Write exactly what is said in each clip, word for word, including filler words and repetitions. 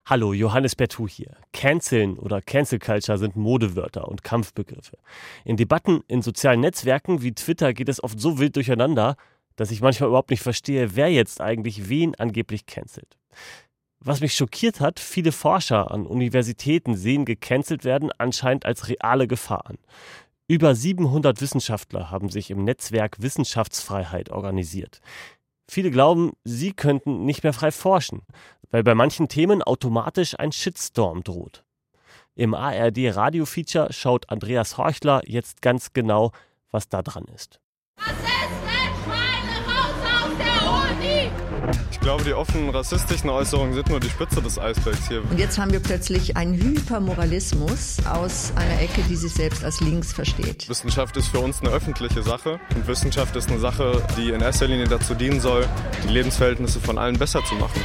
Hallo, Johannes Bertou hier. Canceln oder Cancel Culture sind Modewörter und Kampfbegriffe. In Debatten in sozialen Netzwerken wie Twitter geht es oft so wild durcheinander, dass ich manchmal überhaupt nicht verstehe, wer jetzt eigentlich wen angeblich cancelt. Was mich schockiert hat, viele Forscher an Universitäten sehen gecancelt werden anscheinend als reale Gefahr an. Über siebenhundert Wissenschaftler haben sich im Netzwerk Wissenschaftsfreiheit organisiert. Viele glauben, sie könnten nicht mehr frei forschen, weil bei manchen Themen automatisch ein Shitstorm droht. Im A R D-Radio-Feature schaut Andreas Horchler jetzt ganz genau, was da dran ist. Ich glaube, die offenen rassistischen Äußerungen sind nur die Spitze des Eisbergs hier. Und jetzt haben wir plötzlich einen Hypermoralismus aus einer Ecke, die sich selbst als links versteht. Wissenschaft ist für uns eine öffentliche Sache. Und Wissenschaft ist eine Sache, die in erster Linie dazu dienen soll, die Lebensverhältnisse von allen besser zu machen.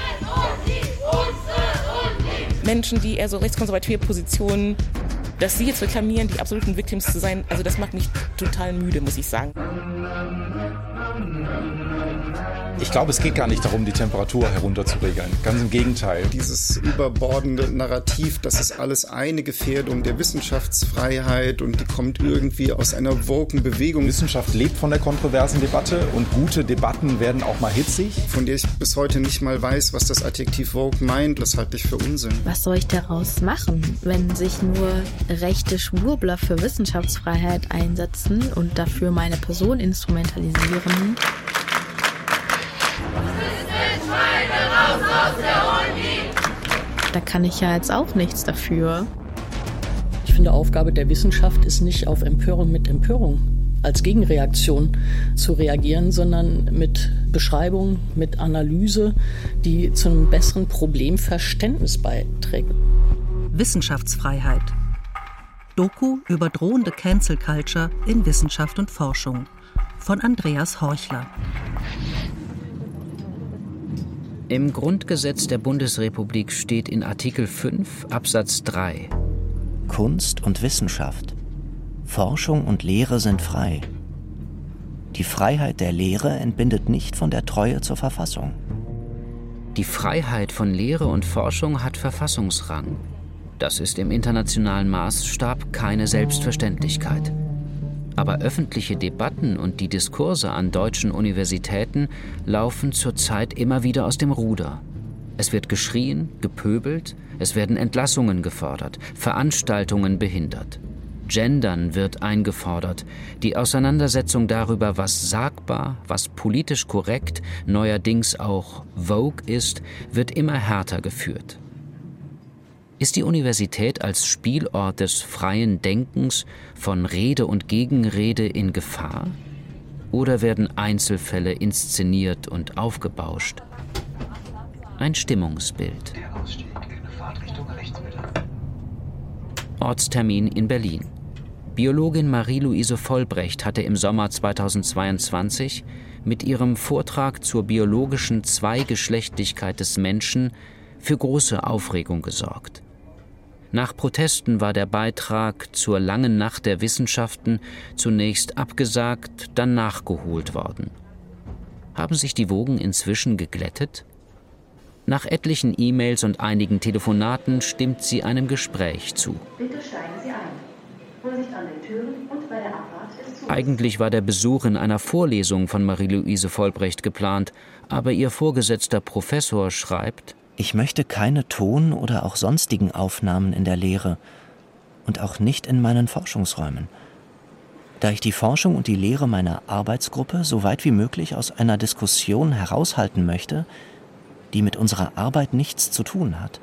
Menschen, die eher so rechtskonservative Positionen, dass sie jetzt reklamieren, die absoluten Victims zu sein, also das macht mich total müde, muss ich sagen. Ich glaube, es geht gar nicht darum, die Temperatur herunterzuregeln. Ganz im Gegenteil. Dieses überbordende Narrativ, das ist alles eine Gefährdung der Wissenschaftsfreiheit und die kommt irgendwie aus einer woken Bewegung. Wissenschaft lebt von der kontroversen Debatte und gute Debatten werden auch mal hitzig. Von der ich bis heute nicht mal weiß, was das Adjektiv woke meint. Das halte ich für Unsinn. Was soll ich daraus machen, wenn sich nur rechte Schwurbler für Wissenschaftsfreiheit einsetzen und dafür meine Person instrumentalisieren? Da kann ich ja jetzt auch nichts dafür. Ich finde, Aufgabe der Wissenschaft ist nicht auf Empörung mit Empörung als Gegenreaktion zu reagieren, sondern mit Beschreibung, mit Analyse, die zu einem besseren Problemverständnis beiträgt. Wissenschaftsfreiheit. Doku über drohende Cancel Culture in Wissenschaft und Forschung von Andreas Horchler. Im Grundgesetz der Bundesrepublik steht in Artikel fünf Absatz drei: Kunst und Wissenschaft, Forschung und Lehre sind frei. Die Freiheit der Lehre entbindet nicht von der Treue zur Verfassung. Die Freiheit von Lehre und Forschung hat Verfassungsrang. Das ist im internationalen Maßstab keine Selbstverständlichkeit. Aber öffentliche Debatten und die Diskurse an deutschen Universitäten laufen zurzeit immer wieder aus dem Ruder. Es wird geschrien, gepöbelt, es werden Entlassungen gefordert, Veranstaltungen behindert. Gendern wird eingefordert. Die Auseinandersetzung darüber, was sagbar, was politisch korrekt, neuerdings auch Vogue ist, wird immer härter geführt. Ist die Universität als Spielort des freien Denkens von Rede und Gegenrede in Gefahr? Oder werden Einzelfälle inszeniert und aufgebauscht? Ein Stimmungsbild. Ortstermin in Berlin. Biologin Marie-Louise Vollbrecht hatte im Sommer zweitausendzweiundzwanzig mit ihrem Vortrag zur biologischen Zweigeschlechtlichkeit des Menschen für große Aufregung gesorgt. Nach Protesten war der Beitrag zur langen Nacht der Wissenschaften zunächst abgesagt, dann nachgeholt worden. Haben sich die Wogen inzwischen geglättet? Nach etlichen E-Mails und einigen Telefonaten stimmt sie einem Gespräch zu. Bitte steigen Sie ein. Vorsicht an den Türen und bei der Abfahrt ist zu. Eigentlich war der Besuch in einer Vorlesung von Marie-Louise Vollbrecht geplant, aber ihr vorgesetzter Professor schreibt: Ich möchte keine Ton- oder auch sonstigen Aufnahmen in der Lehre und auch nicht in meinen Forschungsräumen. Da ich die Forschung und die Lehre meiner Arbeitsgruppe so weit wie möglich aus einer Diskussion heraushalten möchte, die mit unserer Arbeit nichts zu tun hat.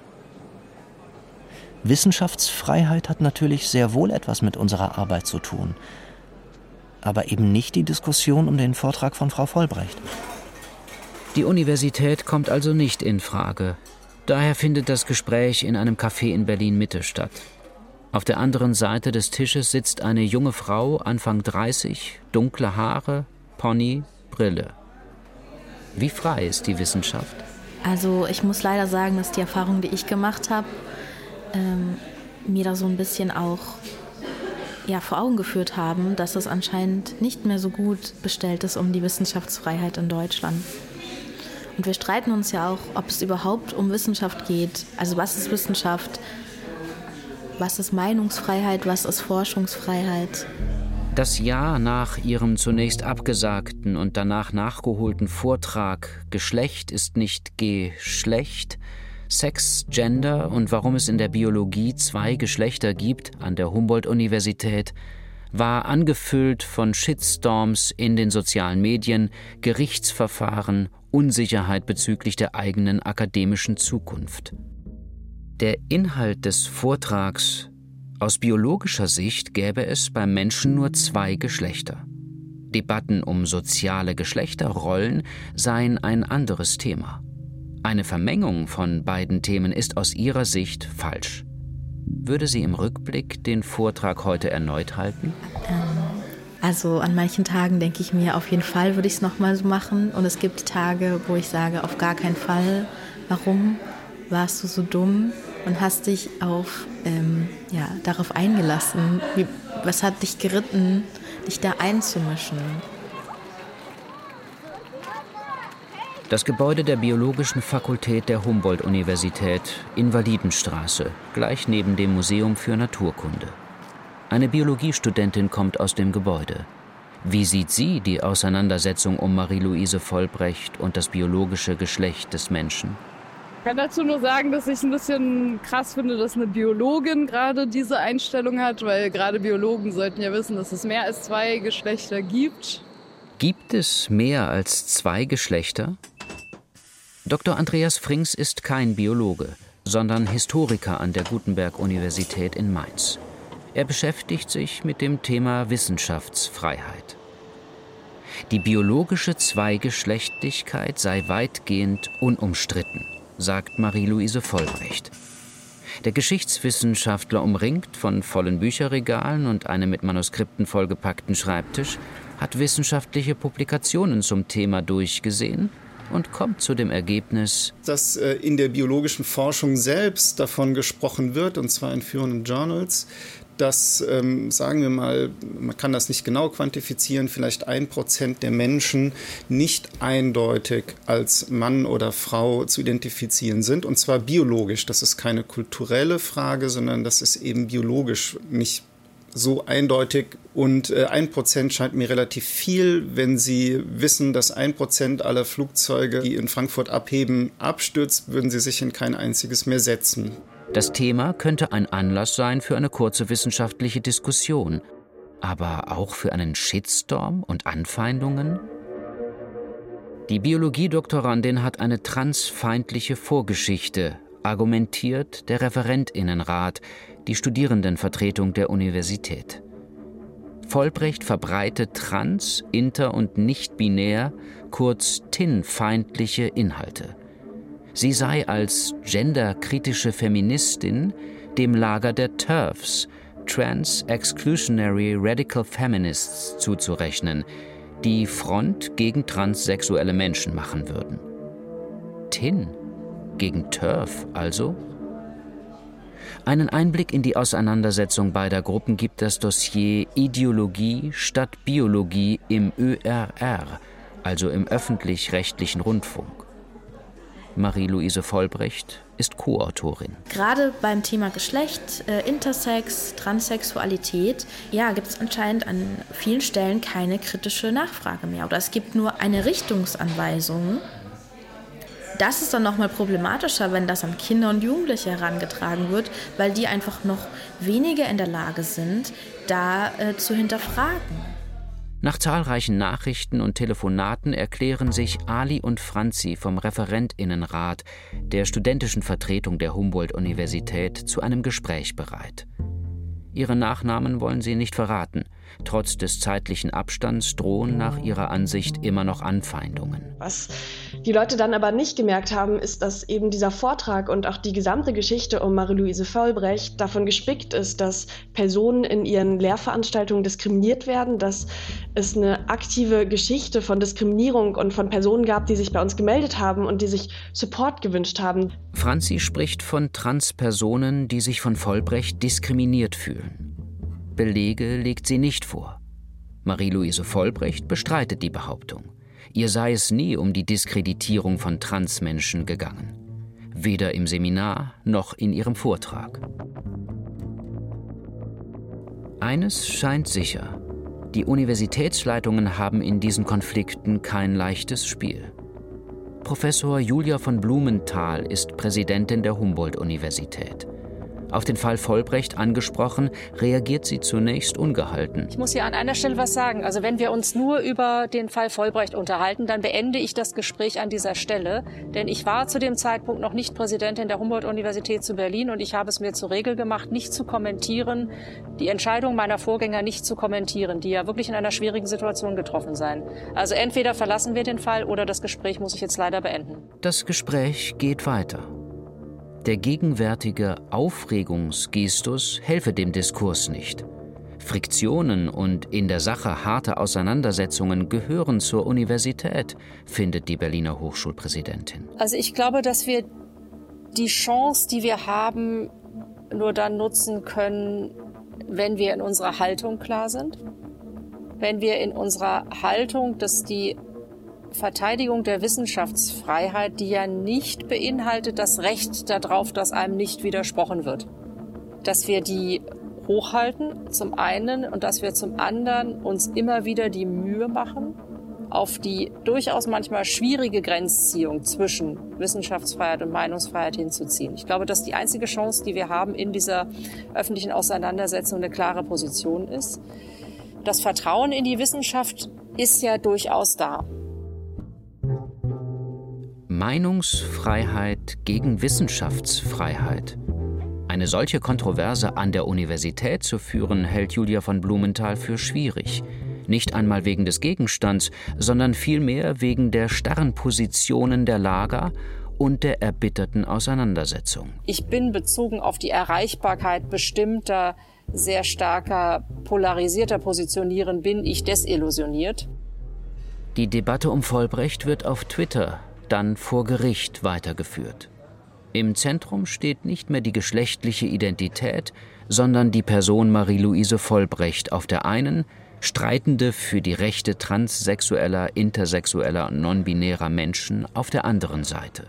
Wissenschaftsfreiheit hat natürlich sehr wohl etwas mit unserer Arbeit zu tun, aber eben nicht die Diskussion um den Vortrag von Frau Vollbrecht. Die Universität kommt also nicht in Frage. Daher findet das Gespräch in einem Café in Berlin-Mitte statt. Auf der anderen Seite des Tisches sitzt eine junge Frau, Anfang dreißig, dunkle Haare, Pony, Brille. Wie frei ist die Wissenschaft? Also ich muss leider sagen, dass die Erfahrung, die ich gemacht habe, ähm, mir da so ein bisschen auch ja, vor Augen geführt haben, dass es anscheinend nicht mehr so gut bestellt ist um die Wissenschaftsfreiheit in Deutschland. Und wir streiten uns ja auch, ob es überhaupt um Wissenschaft geht. Also was ist Wissenschaft? Was ist Meinungsfreiheit? Was ist Forschungsfreiheit? Das Jahr nach ihrem zunächst abgesagten und danach nachgeholten Vortrag »Geschlecht ist nicht Geschlecht«, Sex, Gender und warum es in der Biologie zwei Geschlechter gibt an der Humboldt-Universität, war angefüllt von Shitstorms in den sozialen Medien, Gerichtsverfahren, Unsicherheit bezüglich der eigenen akademischen Zukunft. Der Inhalt des Vortrags: Aus biologischer Sicht gäbe es beim Menschen nur zwei Geschlechter. Debatten um soziale Geschlechterrollen seien ein anderes Thema. Eine Vermengung von beiden Themen ist aus ihrer Sicht falsch. Würde sie im Rückblick den Vortrag heute erneut halten? Also an manchen Tagen denke ich mir, auf jeden Fall würde ich es nochmal so machen. Und es gibt Tage, wo ich sage, auf gar keinen Fall. Warum warst du so dumm und hast dich auf, ähm, ja, darauf eingelassen? Wie, was hat dich geritten, dich da einzumischen? Das Gebäude der Biologischen Fakultät der Humboldt-Universität, Invalidenstraße, gleich neben dem Museum für Naturkunde. Eine Biologiestudentin kommt aus dem Gebäude. Wie sieht sie die Auseinandersetzung um Marie-Louise Vollbrecht und das biologische Geschlecht des Menschen? Ich kann dazu nur sagen, dass ich es ein bisschen krass finde, dass eine Biologin gerade diese Einstellung hat, weil gerade Biologen sollten ja wissen, dass es mehr als zwei Geschlechter gibt. Gibt es mehr als zwei Geschlechter? Doktor Andreas Frings ist kein Biologe, sondern Historiker an der Gutenberg-Universität in Mainz. Er beschäftigt sich mit dem Thema Wissenschaftsfreiheit. Die biologische Zweigeschlechtlichkeit sei weitgehend unumstritten, sagt Marie-Louise Vollbrecht. Der Geschichtswissenschaftler, umringt von vollen Bücherregalen und einem mit Manuskripten vollgepackten Schreibtisch, hat wissenschaftliche Publikationen zum Thema durchgesehen und kommt zu dem Ergebnis, dass äh, in der biologischen Forschung selbst davon gesprochen wird, und zwar in führenden Journals, dass, ähm, sagen wir mal, man kann das nicht genau quantifizieren, vielleicht ein Prozent der Menschen nicht eindeutig als Mann oder Frau zu identifizieren sind, und zwar biologisch. Das ist keine kulturelle Frage, sondern das ist eben biologisch nicht so eindeutig. Und äh, ein Prozent scheint mir relativ viel, wenn Sie wissen, dass ein Prozent aller Flugzeuge, die in Frankfurt abheben, abstürzt, würden Sie sich in kein einziges mehr setzen. Das Thema könnte ein Anlass sein für eine kurze wissenschaftliche Diskussion, aber auch für einen Shitstorm und Anfeindungen? Die Biologiedoktorandin hat eine transfeindliche Vorgeschichte, argumentiert der Referentinnenrat, die Studierendenvertretung der Universität. Vollbrecht verbreitet trans-, inter- und nicht-binär, kurz T I N-feindliche Inhalte. Sie sei als genderkritische Feministin dem Lager der TERFs, Trans-Exclusionary Radical Feminists, zuzurechnen, die Front gegen transsexuelle Menschen machen würden. T I N gegen TERF also? Einen Einblick in die Auseinandersetzung beider Gruppen gibt das Dossier Ideologie statt Biologie im Ö R R, also im öffentlich-rechtlichen Rundfunk. Marie-Louise Vollbrecht ist Co-Autorin. Gerade beim Thema Geschlecht, äh, Intersex, Transsexualität, ja, gibt es anscheinend an vielen Stellen keine kritische Nachfrage mehr. Oder es gibt nur eine Richtungsanweisung. Das ist dann nochmal problematischer, wenn das an Kinder und Jugendliche herangetragen wird, weil die einfach noch weniger in der Lage sind, da äh, zu hinterfragen. Nach zahlreichen Nachrichten und Telefonaten erklären sich Ali und Franzi vom Referentinnenrat der studentischen Vertretung der Humboldt-Universität zu einem Gespräch bereit. Ihre Nachnamen wollen sie nicht verraten. Trotz des zeitlichen Abstands drohen nach ihrer Ansicht immer noch Anfeindungen. Was die Leute dann aber nicht gemerkt haben, ist, dass eben dieser Vortrag und auch die gesamte Geschichte um Marie-Louise Vollbrecht davon gespickt ist, dass Personen in ihren Lehrveranstaltungen diskriminiert werden, dass es eine aktive Geschichte von Diskriminierung und von Personen gab, die sich bei uns gemeldet haben und die sich Support gewünscht haben. Franzi spricht von Transpersonen, die sich von Vollbrecht diskriminiert fühlen. Belege legt sie nicht vor. Marie-Louise Vollbrecht bestreitet die Behauptung. Ihr sei es nie um die Diskreditierung von Transmenschen gegangen. Weder im Seminar noch in ihrem Vortrag. Eines scheint sicher: Die Universitätsleitungen haben in diesen Konflikten kein leichtes Spiel. Professor Julia von Blumenthal ist Präsidentin der Humboldt-Universität. Auf den Fall Vollbrecht angesprochen, reagiert sie zunächst ungehalten. Ich muss hier an einer Stelle was sagen. Also wenn wir uns nur über den Fall Vollbrecht unterhalten, dann beende ich das Gespräch an dieser Stelle. Denn ich war zu dem Zeitpunkt noch nicht Präsidentin der Humboldt-Universität zu Berlin und ich habe es mir zur Regel gemacht, nicht zu kommentieren, die Entscheidung meiner Vorgänger nicht zu kommentieren, die ja wirklich in einer schwierigen Situation getroffen seien. Also entweder verlassen wir den Fall oder das Gespräch muss ich jetzt leider beenden. Das Gespräch geht weiter. Der gegenwärtige Aufregungsgestus helfe dem Diskurs nicht. Friktionen und in der Sache harte Auseinandersetzungen gehören zur Universität, findet die Berliner Hochschulpräsidentin. Also ich glaube, dass wir die Chance, die wir haben, nur dann nutzen können, wenn wir in unserer Haltung klar sind. Wenn wir in unserer Haltung, dass die Verteidigung der Wissenschaftsfreiheit, die ja nicht beinhaltet das Recht darauf, dass einem nicht widersprochen wird. Dass wir die hochhalten, zum einen, und dass wir zum anderen uns immer wieder die Mühe machen, auf die durchaus manchmal schwierige Grenzziehung zwischen Wissenschaftsfreiheit und Meinungsfreiheit hinzuziehen. Ich glaube, dass die einzige Chance, die wir haben in dieser öffentlichen Auseinandersetzung, eine klare Position ist. Das Vertrauen in die Wissenschaft ist ja durchaus da. Meinungsfreiheit gegen Wissenschaftsfreiheit. Eine solche Kontroverse an der Universität zu führen, hält Julia von Blumenthal für schwierig. Nicht einmal wegen des Gegenstands, sondern vielmehr wegen der starren Positionen der Lager und der erbitterten Auseinandersetzung. Ich bin bezogen auf die Erreichbarkeit bestimmter, sehr starker, polarisierter Positionieren, bin ich desillusioniert. Die Debatte um Vollbrecht wird auf Twitter, dann vor Gericht weitergeführt. Im Zentrum steht nicht mehr die geschlechtliche Identität, sondern die Person Marie-Louise Vollbrecht auf der einen, Streitende für die Rechte transsexueller, intersexueller und non-binärer Menschen auf der anderen Seite.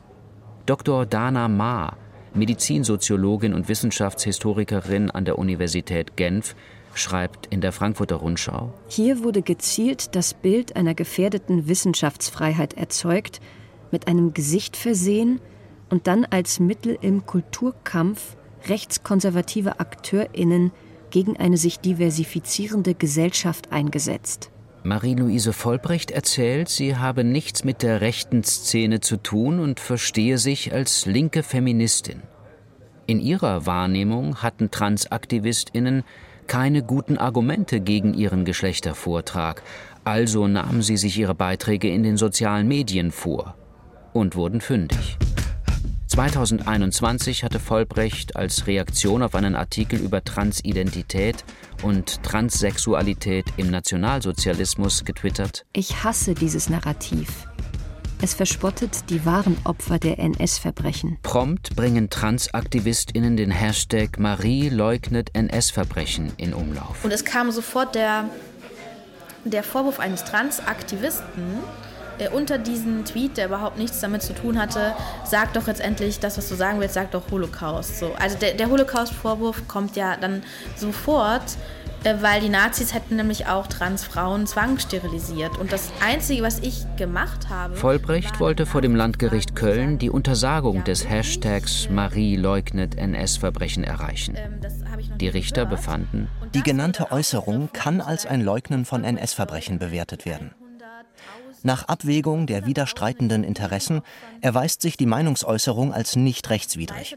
Doktor Dana Ma, Medizinsoziologin und Wissenschaftshistorikerin an der Universität Genf, schreibt in der Frankfurter Rundschau: Hier wurde gezielt das Bild einer gefährdeten Wissenschaftsfreiheit erzeugt, mit einem Gesicht versehen und dann als Mittel im Kulturkampf rechtskonservative AkteurInnen gegen eine sich diversifizierende Gesellschaft eingesetzt. Marie-Louise Vollbrecht erzählt, sie habe nichts mit der rechten Szene zu tun und verstehe sich als linke Feministin. In ihrer Wahrnehmung hatten TransaktivistInnen keine guten Argumente gegen ihren Geschlechtervortrag, also nahmen sie sich ihre Beiträge in den sozialen Medien vor und wurden fündig. zweitausendeinundzwanzig hatte Vollbrecht als Reaktion auf einen Artikel über Transidentität und Transsexualität im Nationalsozialismus getwittert: Ich hasse dieses Narrativ. Es verspottet die wahren Opfer der N S-Verbrechen. Prompt bringen TransaktivistInnen den Hashtag Marie leugnet N S-Verbrechen in Umlauf. Und es kam sofort der, der Vorwurf eines Transaktivisten äh, unter diesen Tweet, der überhaupt nichts damit zu tun hatte: Sag doch jetzt endlich das, was du sagen willst, sag doch Holocaust. So, also der, der Holocaust-Vorwurf kommt ja dann sofort, weil die Nazis hätten nämlich auch Transfrauen zwangssterilisiert. Und das Einzige, was ich gemacht habe... Vollbrecht wollte vor dem Landgericht Köln die Untersagung des Hashtags Marie leugnet N S-Verbrechen erreichen. Die Richter befanden: Die genannte Äußerung kann als ein Leugnen von N S-Verbrechen bewertet werden. Nach Abwägung der widerstreitenden Interessen erweist sich die Meinungsäußerung als nicht rechtswidrig.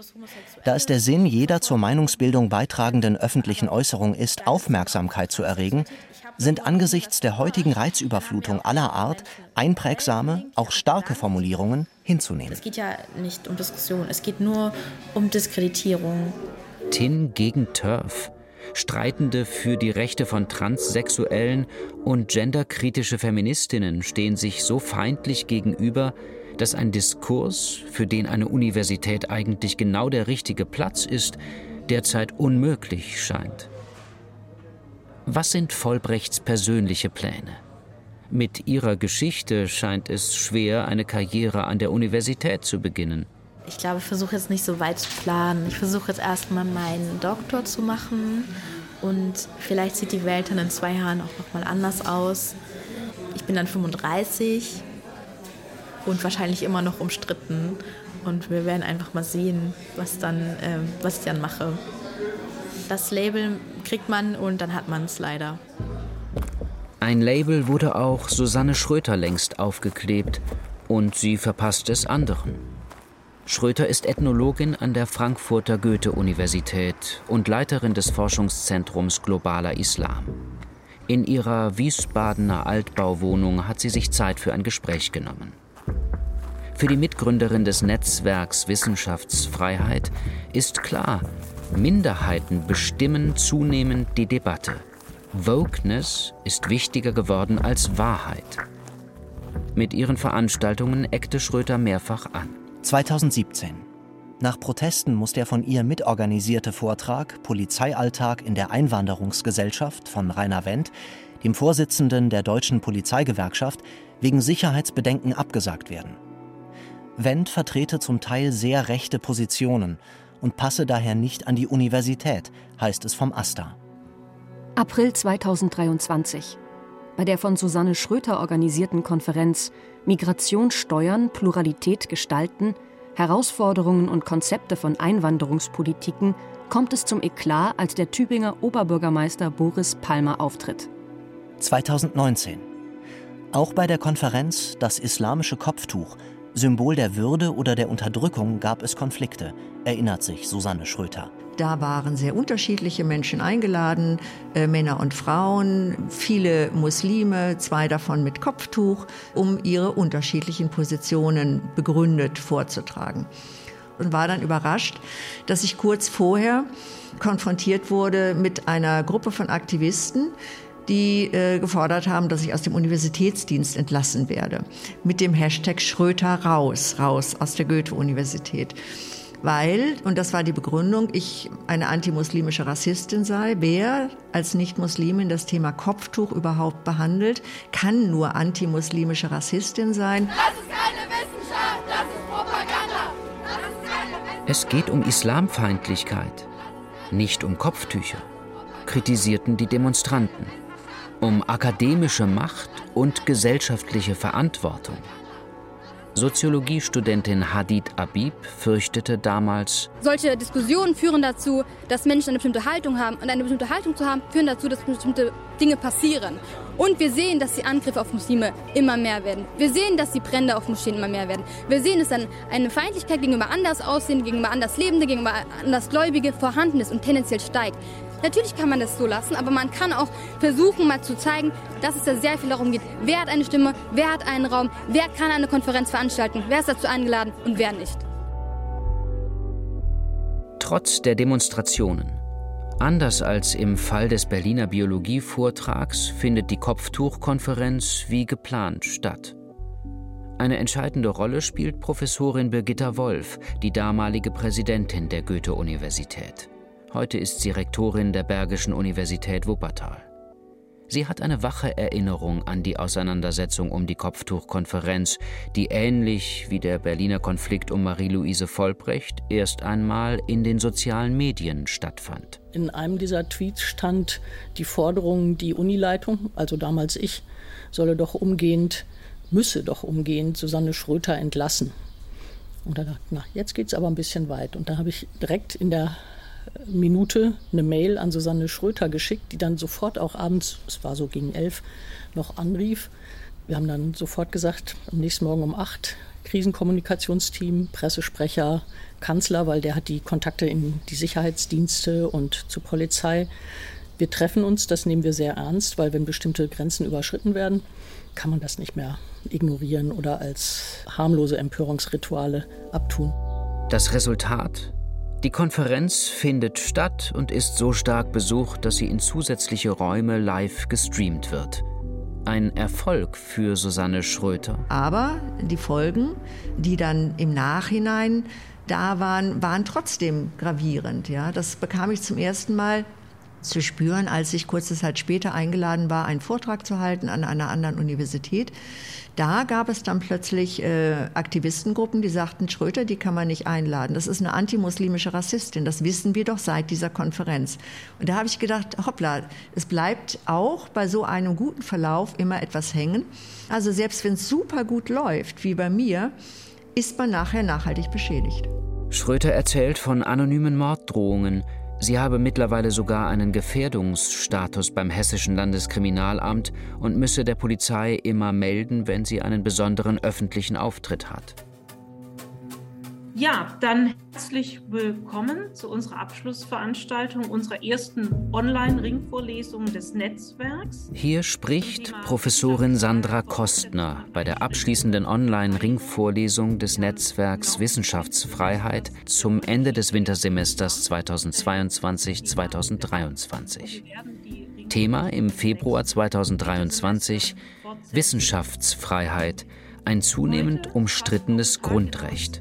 Da es der Sinn jeder zur Meinungsbildung beitragenden öffentlichen Äußerung ist, Aufmerksamkeit zu erregen, sind angesichts der heutigen Reizüberflutung aller Art einprägsame, auch starke Formulierungen hinzunehmen. Es geht ja nicht um Diskussion, es geht nur um Diskreditierung. Tin gegen Turf. Streitende für die Rechte von Transsexuellen und genderkritische Feministinnen stehen sich so feindlich gegenüber, dass ein Diskurs, für den eine Universität eigentlich genau der richtige Platz ist, derzeit unmöglich scheint. Was sind Vollbrechts persönliche Pläne? Mit ihrer Geschichte scheint es schwer, eine Karriere an der Universität zu beginnen. Ich glaube, ich versuche jetzt nicht so weit zu planen. Ich versuche jetzt erstmal meinen Doktor zu machen und vielleicht sieht die Welt dann in zwei Jahren auch noch mal anders aus. Ich bin dann fünfunddreißig und wahrscheinlich immer noch umstritten und wir werden einfach mal sehen, was, dann, äh, was ich dann mache. Das Label kriegt man und dann hat man es leider. Ein Label wurde auch Susanne Schröter längst aufgeklebt und sie verpasst es anderen. Schröter ist Ethnologin an der Frankfurter Goethe-Universität und Leiterin des Forschungszentrums Globaler Islam. In ihrer Wiesbadener Altbauwohnung hat sie sich Zeit für ein Gespräch genommen. Für die Mitgründerin des Netzwerks Wissenschaftsfreiheit ist klar, Minderheiten bestimmen zunehmend die Debatte. Wokeness ist wichtiger geworden als Wahrheit. Mit ihren Veranstaltungen eckte Schröter mehrfach an. zweitausendsiebzehn. Nach Protesten muss der von ihr mitorganisierte Vortrag Polizeialltag in der Einwanderungsgesellschaft von Rainer Wendt, dem Vorsitzenden der Deutschen Polizeigewerkschaft, wegen Sicherheitsbedenken abgesagt werden. Wendt vertrete zum Teil sehr rechte Positionen und passe daher nicht an die Universität, heißt es vom AStA. April zweitausenddreiundzwanzig. Bei der von Susanne Schröter organisierten Konferenz Migration steuern, Pluralität gestalten, Herausforderungen und Konzepte von Einwanderungspolitiken kommt es zum Eklat, als der Tübinger Oberbürgermeister Boris Palmer auftritt. zweitausendneunzehn. Auch bei der Konferenz Das islamische Kopftuch, Symbol der Würde oder der Unterdrückung, gab es Konflikte, erinnert sich Susanne Schröter. Da waren sehr unterschiedliche Menschen eingeladen, äh, Männer und Frauen, viele Muslime, zwei davon mit Kopftuch, um ihre unterschiedlichen Positionen begründet vorzutragen. Und war dann überrascht, dass ich kurz vorher konfrontiert wurde mit einer Gruppe von Aktivisten, die äh, gefordert haben, dass ich aus dem Universitätsdienst entlassen werde. Mit dem Hashtag Schröter raus, raus aus der Goethe-Universität. Weil, und das war die Begründung, ich eine antimuslimische Rassistin sei. Wer als Nicht-Muslimin das Thema Kopftuch überhaupt behandelt, kann nur antimuslimische Rassistin sein. Das ist keine Wissenschaft, das ist Propaganda. Das ist keine Es geht um Islamfeindlichkeit, nicht um Kopftücher, kritisierten die Demonstranten. Um akademische Macht und gesellschaftliche Verantwortung. Soziologiestudentin Hadid Abib fürchtete damals: Solche Diskussionen führen dazu, dass Menschen eine bestimmte Haltung haben. Und eine bestimmte Haltung zu haben, führen dazu, dass bestimmte Dinge passieren. Und wir sehen, dass die Angriffe auf Muslime immer mehr werden. Wir sehen, dass die Brände auf Moscheen immer mehr werden. Wir sehen, dass dann eine Feindlichkeit gegenüber anders Aussehende, gegenüber anders Lebende, gegenüber Andersgläubige vorhanden ist und tendenziell steigt. Natürlich kann man das so lassen, aber man kann auch versuchen, mal zu zeigen, dass es da sehr viel darum geht, wer hat eine Stimme, wer hat einen Raum, wer kann eine Konferenz veranstalten, wer ist dazu eingeladen und wer nicht. Trotz der Demonstrationen, anders als im Fall des Berliner Biologievortrags, findet die Kopftuchkonferenz wie geplant statt. Eine entscheidende Rolle spielt Professorin Birgitta Wolf, die damalige Präsidentin der Goethe-Universität. Heute ist sie Rektorin der Bergischen Universität Wuppertal. Sie hat eine wache Erinnerung an die Auseinandersetzung um die Kopftuchkonferenz, die ähnlich wie der Berliner Konflikt um Marie-Louise Vollbrecht erst einmal in den sozialen Medien stattfand. In einem dieser Tweets stand die Forderung, die Unileitung, also damals ich, solle doch umgehend, müsse doch umgehend Susanne Schröter entlassen. Und da dachte ich, na, jetzt geht's aber ein bisschen weit. Und da habe ich direkt in der Minute eine Mail an Susanne Schröter geschickt, die dann sofort auch abends, es war so gegen elf, noch anrief. Wir haben dann sofort gesagt, am nächsten Morgen um acht, Krisenkommunikationsteam, Pressesprecher, Kanzler, weil der hat die Kontakte in die Sicherheitsdienste und zur Polizei. Wir treffen uns, das nehmen wir sehr ernst, weil wenn bestimmte Grenzen überschritten werden, kann man das nicht mehr ignorieren oder als harmlose Empörungsrituale abtun. Das Resultat? Die Konferenz findet statt und ist so stark besucht, dass sie in zusätzliche Räume live gestreamt wird. Ein Erfolg für Susanne Schröter. Aber die Folgen, die dann im Nachhinein da waren, waren trotzdem gravierend. Ja? Das bekam ich zum ersten Mal zu spüren, als ich kurze Zeit später eingeladen war, einen Vortrag zu halten an einer anderen Universität. Da gab es dann plötzlich äh, Aktivistengruppen, die sagten, Schröter, die kann man nicht einladen. Das ist eine antimuslimische Rassistin. Das wissen wir doch seit dieser Konferenz. Und da habe ich gedacht, hoppla, es bleibt auch bei so einem guten Verlauf immer etwas hängen. Also selbst wenn es super gut läuft, wie bei mir, ist man nachher nachhaltig beschädigt. Schröter erzählt von anonymen Morddrohungen. Sie habe mittlerweile sogar einen Gefährdungsstatus beim Hessischen Landeskriminalamt und müsse der Polizei immer melden, wenn sie einen besonderen öffentlichen Auftritt hat. Ja, dann herzlich willkommen zu unserer Abschlussveranstaltung unserer ersten Online-Ringvorlesung des Netzwerks. Hier spricht Professorin Sandra Kostner bei der abschließenden Online-Ringvorlesung des Netzwerks Wissenschaftsfreiheit zum Ende des Wintersemesters zweitausendzweiundzwanzig zweitausenddreiundzwanzig. Thema im Februar zweitausenddreiundzwanzig: Wissenschaftsfreiheit, ein zunehmend umstrittenes Grundrecht.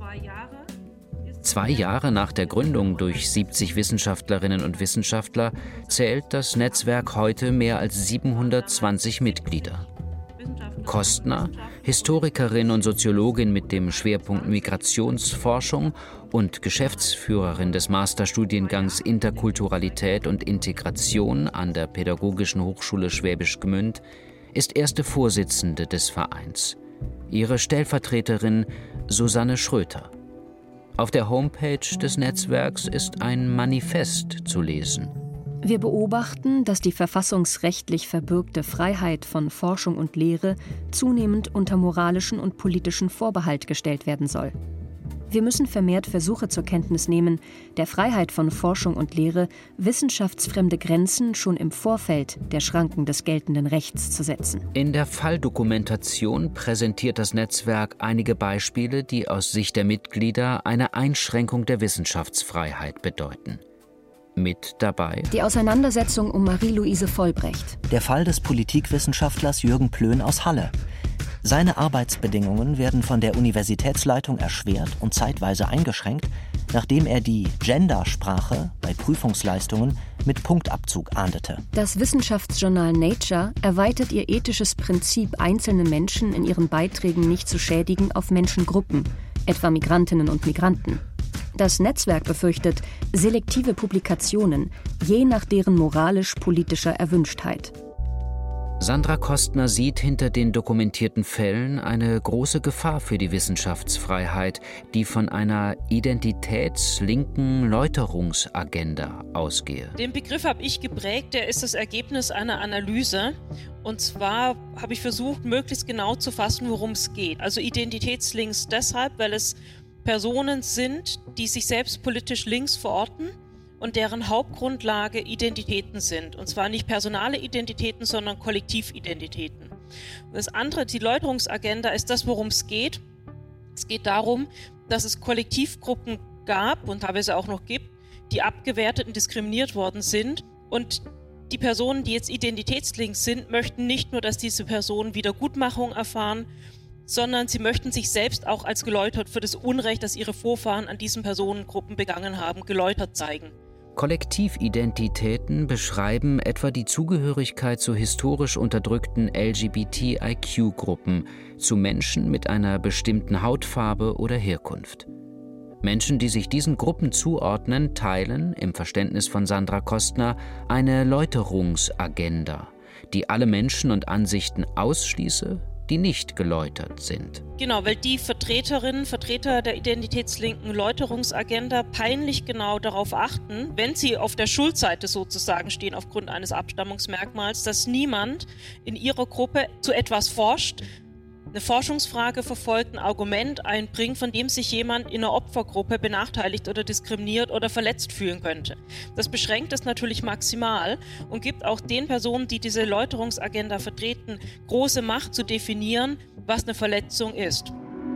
Zwei Jahre nach der Gründung durch siebzig Wissenschaftlerinnen und Wissenschaftler zählt das Netzwerk heute mehr als siebenhundertzwanzig Mitglieder. Kostner, Historikerin und Soziologin mit dem Schwerpunkt Migrationsforschung und Geschäftsführerin des Masterstudiengangs Interkulturalität und Integration an der Pädagogischen Hochschule Schwäbisch Gmünd, ist erste Vorsitzende des Vereins. Ihre Stellvertreterin Susanne Schröter. Auf der Homepage des Netzwerks ist ein Manifest zu lesen. Wir beobachten, dass die verfassungsrechtlich verbürgte Freiheit von Forschung und Lehre zunehmend unter moralischen und politischen Vorbehalt gestellt werden soll. Wir müssen vermehrt Versuche zur Kenntnis nehmen, der Freiheit von Forschung und Lehre wissenschaftsfremde Grenzen schon im Vorfeld der Schranken des geltenden Rechts zu setzen. In der Falldokumentation präsentiert das Netzwerk einige Beispiele, die aus Sicht der Mitglieder eine Einschränkung der Wissenschaftsfreiheit bedeuten. Mit dabei die Auseinandersetzung um Marie-Louise Vollbrecht. Der Fall des Politikwissenschaftlers Jürgen Plön aus Halle. Seine Arbeitsbedingungen werden von der Universitätsleitung erschwert und zeitweise eingeschränkt, nachdem er die Gendersprache bei Prüfungsleistungen mit Punktabzug ahndete. Das Wissenschaftsjournal Nature erweitert ihr ethisches Prinzip, einzelne Menschen in ihren Beiträgen nicht zu schädigen, auf Menschengruppen, etwa Migrantinnen und Migranten. Das Netzwerk befürchtet selektive Publikationen, je nach deren moralisch-politischer Erwünschtheit. Sandra Kostner sieht hinter den dokumentierten Fällen eine große Gefahr für die Wissenschaftsfreiheit, die von einer identitätslinken Läuterungsagenda ausgehe. Den Begriff habe ich geprägt, der ist das Ergebnis einer Analyse. Und zwar habe ich versucht, möglichst genau zu fassen, worum es geht. Also identitätslinks deshalb, weil es Personen sind, die sich selbst politisch links verorten und deren Hauptgrundlage Identitäten sind. Und zwar nicht personale Identitäten, sondern Kollektividentitäten. Und das andere, die Läuterungsagenda, ist das, worum es geht. Es geht darum, dass es Kollektivgruppen gab und teilweise auch noch gibt, die abgewertet und diskriminiert worden sind. Und die Personen, die jetzt identitätslinks sind, möchten nicht nur, dass diese Personen Wiedergutmachung erfahren, sondern sie möchten sich selbst auch als geläutert für das Unrecht, das ihre Vorfahren an diesen Personengruppen begangen haben, geläutert zeigen. Kollektividentitäten beschreiben etwa die Zugehörigkeit zu historisch unterdrückten L G B T I Q-Gruppen, zu Menschen mit einer bestimmten Hautfarbe oder Herkunft. Menschen, die sich diesen Gruppen zuordnen, teilen, im Verständnis von Sandra Kostner, eine Läuterungsagenda, die alle Menschen und Ansichten ausschließe, die nicht geläutert sind. Genau, weil die Vertreterinnen, Vertreter der identitätslinken Läuterungsagenda peinlich genau darauf achten, wenn sie auf der Schuldseite sozusagen stehen aufgrund eines Abstammungsmerkmals, dass niemand in ihrer Gruppe zu etwas forscht, eine Forschungsfrage verfolgt, ein Argument einbringt, von dem sich jemand in einer Opfergruppe benachteiligt oder diskriminiert oder verletzt fühlen könnte. Das beschränkt es natürlich maximal und gibt auch den Personen, die diese Läuterungsagenda vertreten, große Macht zu definieren, was eine Verletzung ist.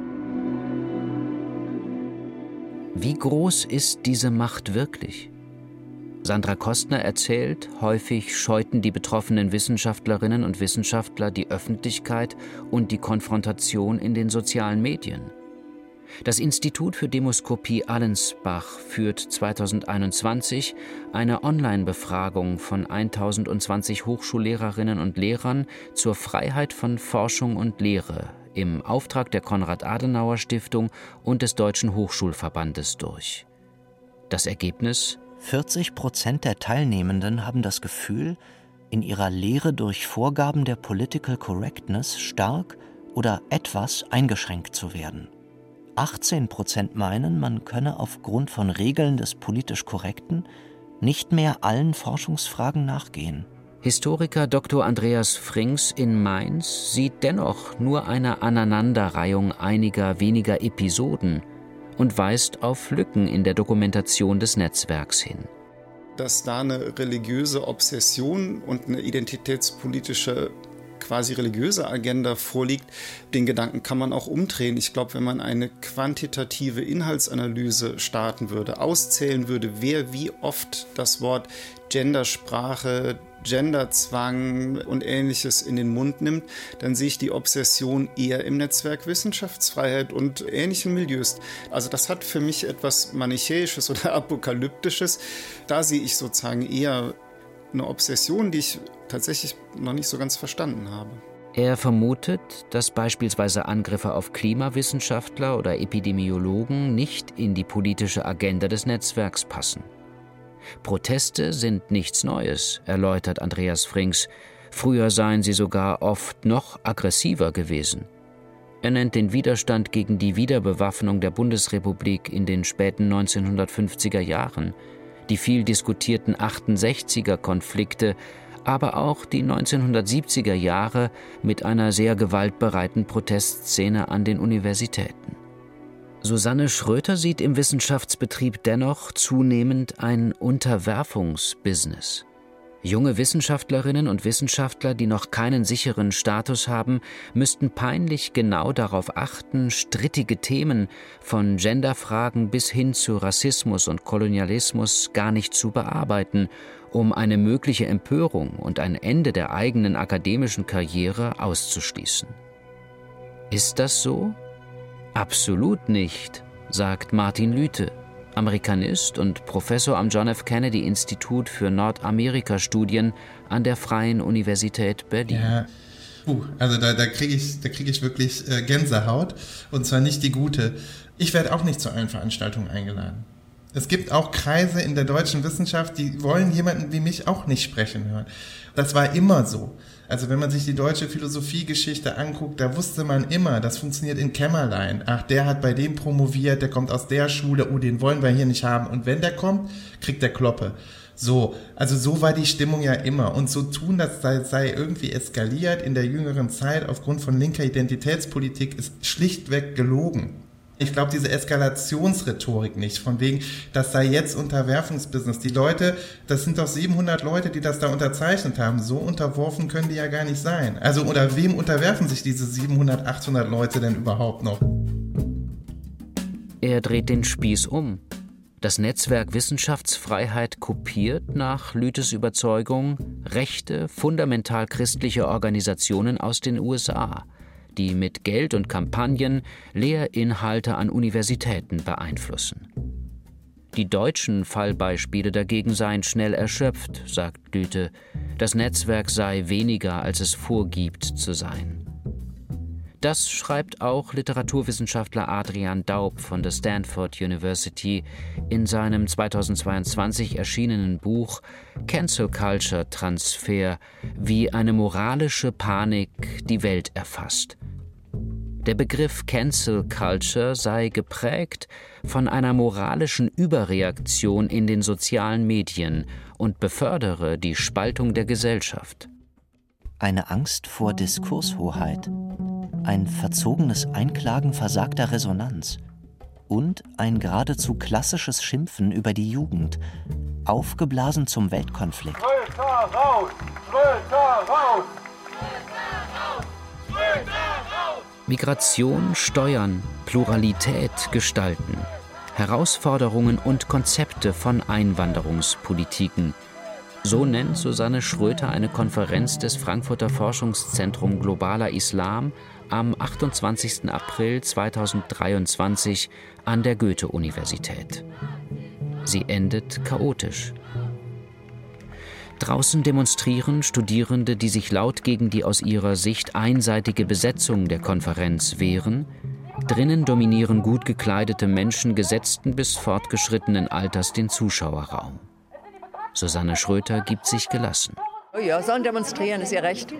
Wie groß ist diese Macht wirklich? Sandra Kostner erzählt, häufig scheuten die betroffenen Wissenschaftlerinnen und Wissenschaftler die Öffentlichkeit und die Konfrontation in den sozialen Medien. Das Institut für Demoskopie Allensbach führt zweitausendeinundzwanzig eine Online-Befragung von tausendzwanzig Hochschullehrerinnen und Lehrern zur Freiheit von Forschung und Lehre im Auftrag der Konrad-Adenauer-Stiftung und des Deutschen Hochschulverbandes durch. Das Ergebnis? vierzig Prozent der Teilnehmenden haben das Gefühl, in ihrer Lehre durch Vorgaben der Political Correctness stark oder etwas eingeschränkt zu werden. achtzehn Prozent meinen, man könne aufgrund von Regeln des politisch Korrekten nicht mehr allen Forschungsfragen nachgehen. Historiker Doktor Andreas Frings in Mainz sieht dennoch nur eine Aneinanderreihung einiger weniger Episoden und weist auf Lücken in der Dokumentation des Netzwerks hin. Dass da eine religiöse Obsession und eine identitätspolitische, quasi religiöse Agenda vorliegt, den Gedanken kann man auch umdrehen. Ich glaube, wenn man eine quantitative Inhaltsanalyse starten würde, auszählen würde, wer wie oft das Wort Gendersprache, Genderzwang und Ähnliches in den Mund nimmt, dann sehe ich die Obsession eher im Netzwerk Wissenschaftsfreiheit und ähnlichen Milieus. Also das hat für mich etwas Manichäisches oder Apokalyptisches. Da sehe ich sozusagen eher eine Obsession, die ich tatsächlich noch nicht so ganz verstanden habe. Er vermutet, dass beispielsweise Angriffe auf Klimawissenschaftler oder Epidemiologen nicht in die politische Agenda des Netzwerks passen. Proteste sind nichts Neues, erläutert Andreas Frings. Früher seien sie sogar oft noch aggressiver gewesen. Er nennt den Widerstand gegen die Wiederbewaffnung der Bundesrepublik in den späten neunzehnhundertfünfziger Jahren, die viel diskutierten achtundsechziger Konflikte, aber auch die neunzehnhundertsiebziger Jahre mit einer sehr gewaltbereiten Protestszene an den Universitäten. Susanne Schröter sieht im Wissenschaftsbetrieb dennoch zunehmend ein Unterwerfungsbusiness. Junge Wissenschaftlerinnen und Wissenschaftler, die noch keinen sicheren Status haben, müssten peinlich genau darauf achten, strittige Themen von Genderfragen bis hin zu Rassismus und Kolonialismus gar nicht zu bearbeiten, um eine mögliche Empörung und ein Ende der eigenen akademischen Karriere auszuschließen. Ist das so? Absolut nicht, sagt Martin Lüthe, Amerikanist und Professor am John F. Kennedy Institut für Nordamerika-Studien an der Freien Universität Berlin. Ja, uh, also da, da kriege ich, da krieg ich wirklich äh, Gänsehaut, und zwar nicht die gute. Ich werde auch nicht zu allen Veranstaltungen eingeladen. Es gibt auch Kreise in der deutschen Wissenschaft, die wollen jemanden wie mich auch nicht sprechen hören. Das war immer so. Also wenn man sich die deutsche Philosophiegeschichte anguckt, da wusste man immer, das funktioniert in Kämmerlein. Ach, der hat bei dem promoviert, der kommt aus der Schule, oh, den wollen wir hier nicht haben. Und wenn der kommt, kriegt der Kloppe. So, also so war die Stimmung ja immer. Und so tun, das sei, sei irgendwie eskaliert in der jüngeren Zeit aufgrund von linker Identitätspolitik, ist schlichtweg gelogen. Ich glaube diese Eskalationsrhetorik nicht, von wegen, das sei jetzt Unterwerfungsbusiness. Die Leute, das sind doch siebenhundert Leute, die das da unterzeichnet haben. So unterworfen können die ja gar nicht sein. Also oder wem unterwerfen sich diese siebenhundert, achthundert Leute denn überhaupt noch? Er dreht den Spieß um. Das Netzwerk Wissenschaftsfreiheit kopiert nach Lüthes Überzeugung rechte, fundamental christliche Organisationen aus den U S A, die mit Geld und Kampagnen Lehrinhalte an Universitäten beeinflussen. Die deutschen Fallbeispiele dagegen seien schnell erschöpft, sagt Lüthe. Das Netzwerk sei weniger, als es vorgibt zu sein. Das schreibt auch Literaturwissenschaftler Adrian Daub von der Stanford University in seinem zweitausendzweiundzwanzig erschienenen Buch Cancel Culture Transfer, wie eine moralische Panik die Welt erfasst. Der Begriff Cancel Culture sei geprägt von einer moralischen Überreaktion in den sozialen Medien und befördere die Spaltung der Gesellschaft. Eine Angst vor Diskurshoheit, ein verzogenes Einklagen versagter Resonanz und ein geradezu klassisches Schimpfen über die Jugend, aufgeblasen zum Weltkonflikt. Schröter raus! Schröter raus! Schröter raus! Schröter raus! Migration steuern, Pluralität gestalten, Herausforderungen und Konzepte von Einwanderungspolitiken. So nennt Susanne Schröter eine Konferenz des Frankfurter Forschungszentrum Globaler Islam am achtundzwanzigsten April zweitausenddreiundzwanzig an der Goethe-Universität. Sie endet chaotisch. Draußen demonstrieren Studierende, die sich laut gegen die aus ihrer Sicht einseitige Besetzung der Konferenz wehren. Drinnen dominieren gut gekleidete Menschen gesetzten bis fortgeschrittenen Alters den Zuschauerraum. Susanne Schröter gibt sich gelassen. Oh ja, sollen demonstrieren, ist ihr Recht.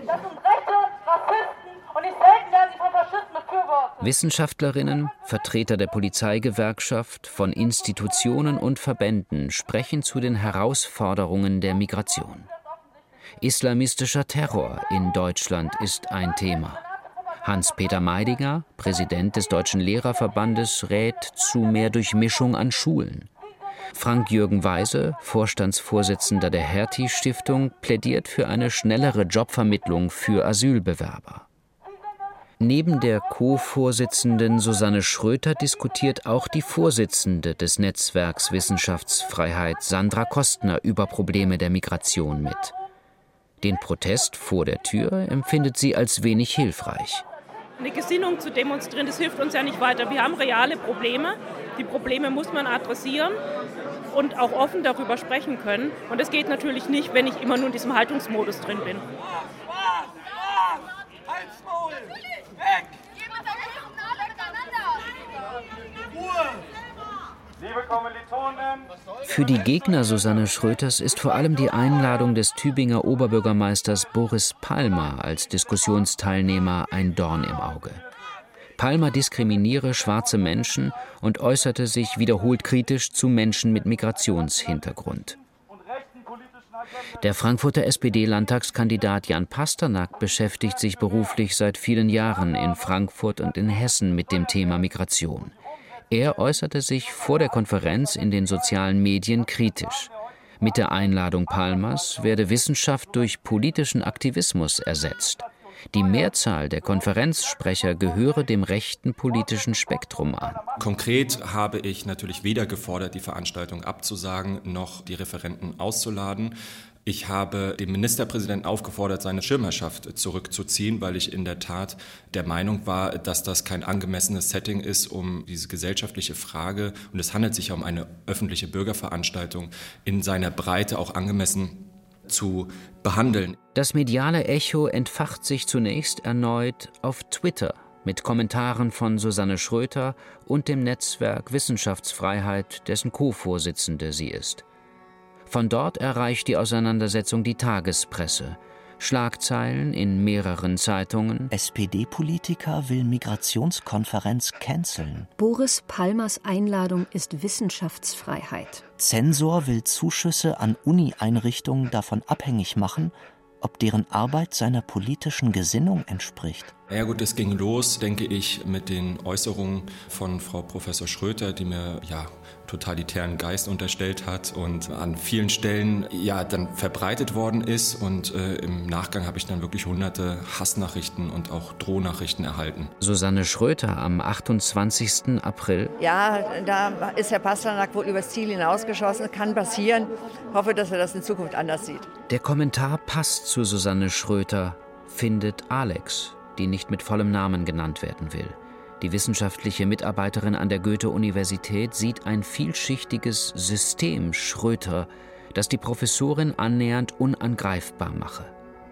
Wissenschaftlerinnen, Vertreter der Polizeigewerkschaft, von Institutionen und Verbänden sprechen zu den Herausforderungen der Migration. Islamistischer Terror in Deutschland ist ein Thema. Hans-Peter Meidinger, Präsident des Deutschen Lehrerverbandes, rät zu mehr Durchmischung an Schulen. Frank-Jürgen Weise, Vorstandsvorsitzender der Hertie-Stiftung, plädiert für eine schnellere Jobvermittlung für Asylbewerber. Neben der Co-Vorsitzenden Susanne Schröter diskutiert auch die Vorsitzende des Netzwerks Wissenschaftsfreiheit, Sandra Kostner, über Probleme der Migration mit. Den Protest vor der Tür empfindet sie als wenig hilfreich. Eine Gesinnung zu demonstrieren, das hilft uns ja nicht weiter. Wir haben reale Probleme. Die Probleme muss man adressieren und auch offen darüber sprechen können. Und das geht natürlich nicht, wenn ich immer nur in diesem Haltungsmodus drin bin. Für die Gegner Susanne Schröters ist vor allem die Einladung des Tübinger Oberbürgermeisters Boris Palmer als Diskussionsteilnehmer ein Dorn im Auge. Palmer diskriminiere schwarze Menschen und äußerte sich wiederholt kritisch zu Menschen mit Migrationshintergrund. Der Frankfurter S P D-Landtagskandidat Jan Pasternak beschäftigt sich beruflich seit vielen Jahren in Frankfurt und in Hessen mit dem Thema Migration. Er äußerte sich vor der Konferenz in den sozialen Medien kritisch. Mit der Einladung Palmers werde Wissenschaft durch politischen Aktivismus ersetzt. Die Mehrzahl der Konferenzsprecher gehöre dem rechten politischen Spektrum an. Konkret habe ich natürlich weder gefordert, die Veranstaltung abzusagen, noch die Referenten auszuladen. Ich habe den Ministerpräsidenten aufgefordert, seine Schirmherrschaft zurückzuziehen, weil ich in der Tat der Meinung war, dass das kein angemessenes Setting ist, um diese gesellschaftliche Frage, und es handelt sich ja um eine öffentliche Bürgerveranstaltung, in seiner Breite auch angemessen zu behandeln. Das mediale Echo entfacht sich zunächst erneut auf Twitter mit Kommentaren von Susanne Schröter und dem Netzwerk Wissenschaftsfreiheit, dessen Co-Vorsitzende sie ist. Von dort erreicht die Auseinandersetzung die Tagespresse. Schlagzeilen in mehreren Zeitungen. S P D-Politiker will Migrationskonferenz canceln. Boris Palmers Einladung ist Wissenschaftsfreiheit. Zensor will Zuschüsse an Uni-Einrichtungen davon abhängig machen, ob deren Arbeit seiner politischen Gesinnung entspricht. Ja gut, es ging los, denke ich, mit den Äußerungen von Frau Professor Schröter, die mir ja totalitären Geist unterstellt hat und an vielen Stellen ja dann verbreitet worden ist. Und äh, im Nachgang habe ich dann wirklich hunderte Hassnachrichten und auch Drohnachrichten erhalten. Susanne Schröter am achtundzwanzigsten April. Ja, da ist Herr Pasternak wohl übers Ziel hinausgeschossen. Kann passieren. Hoffe, dass er das in Zukunft anders sieht. Der Kommentar passt zu Susanne Schröter, findet Alex, die nicht mit vollem Namen genannt werden will. Die wissenschaftliche Mitarbeiterin an der Goethe-Universität sieht ein vielschichtiges System Schröter, das die Professorin annähernd unangreifbar mache.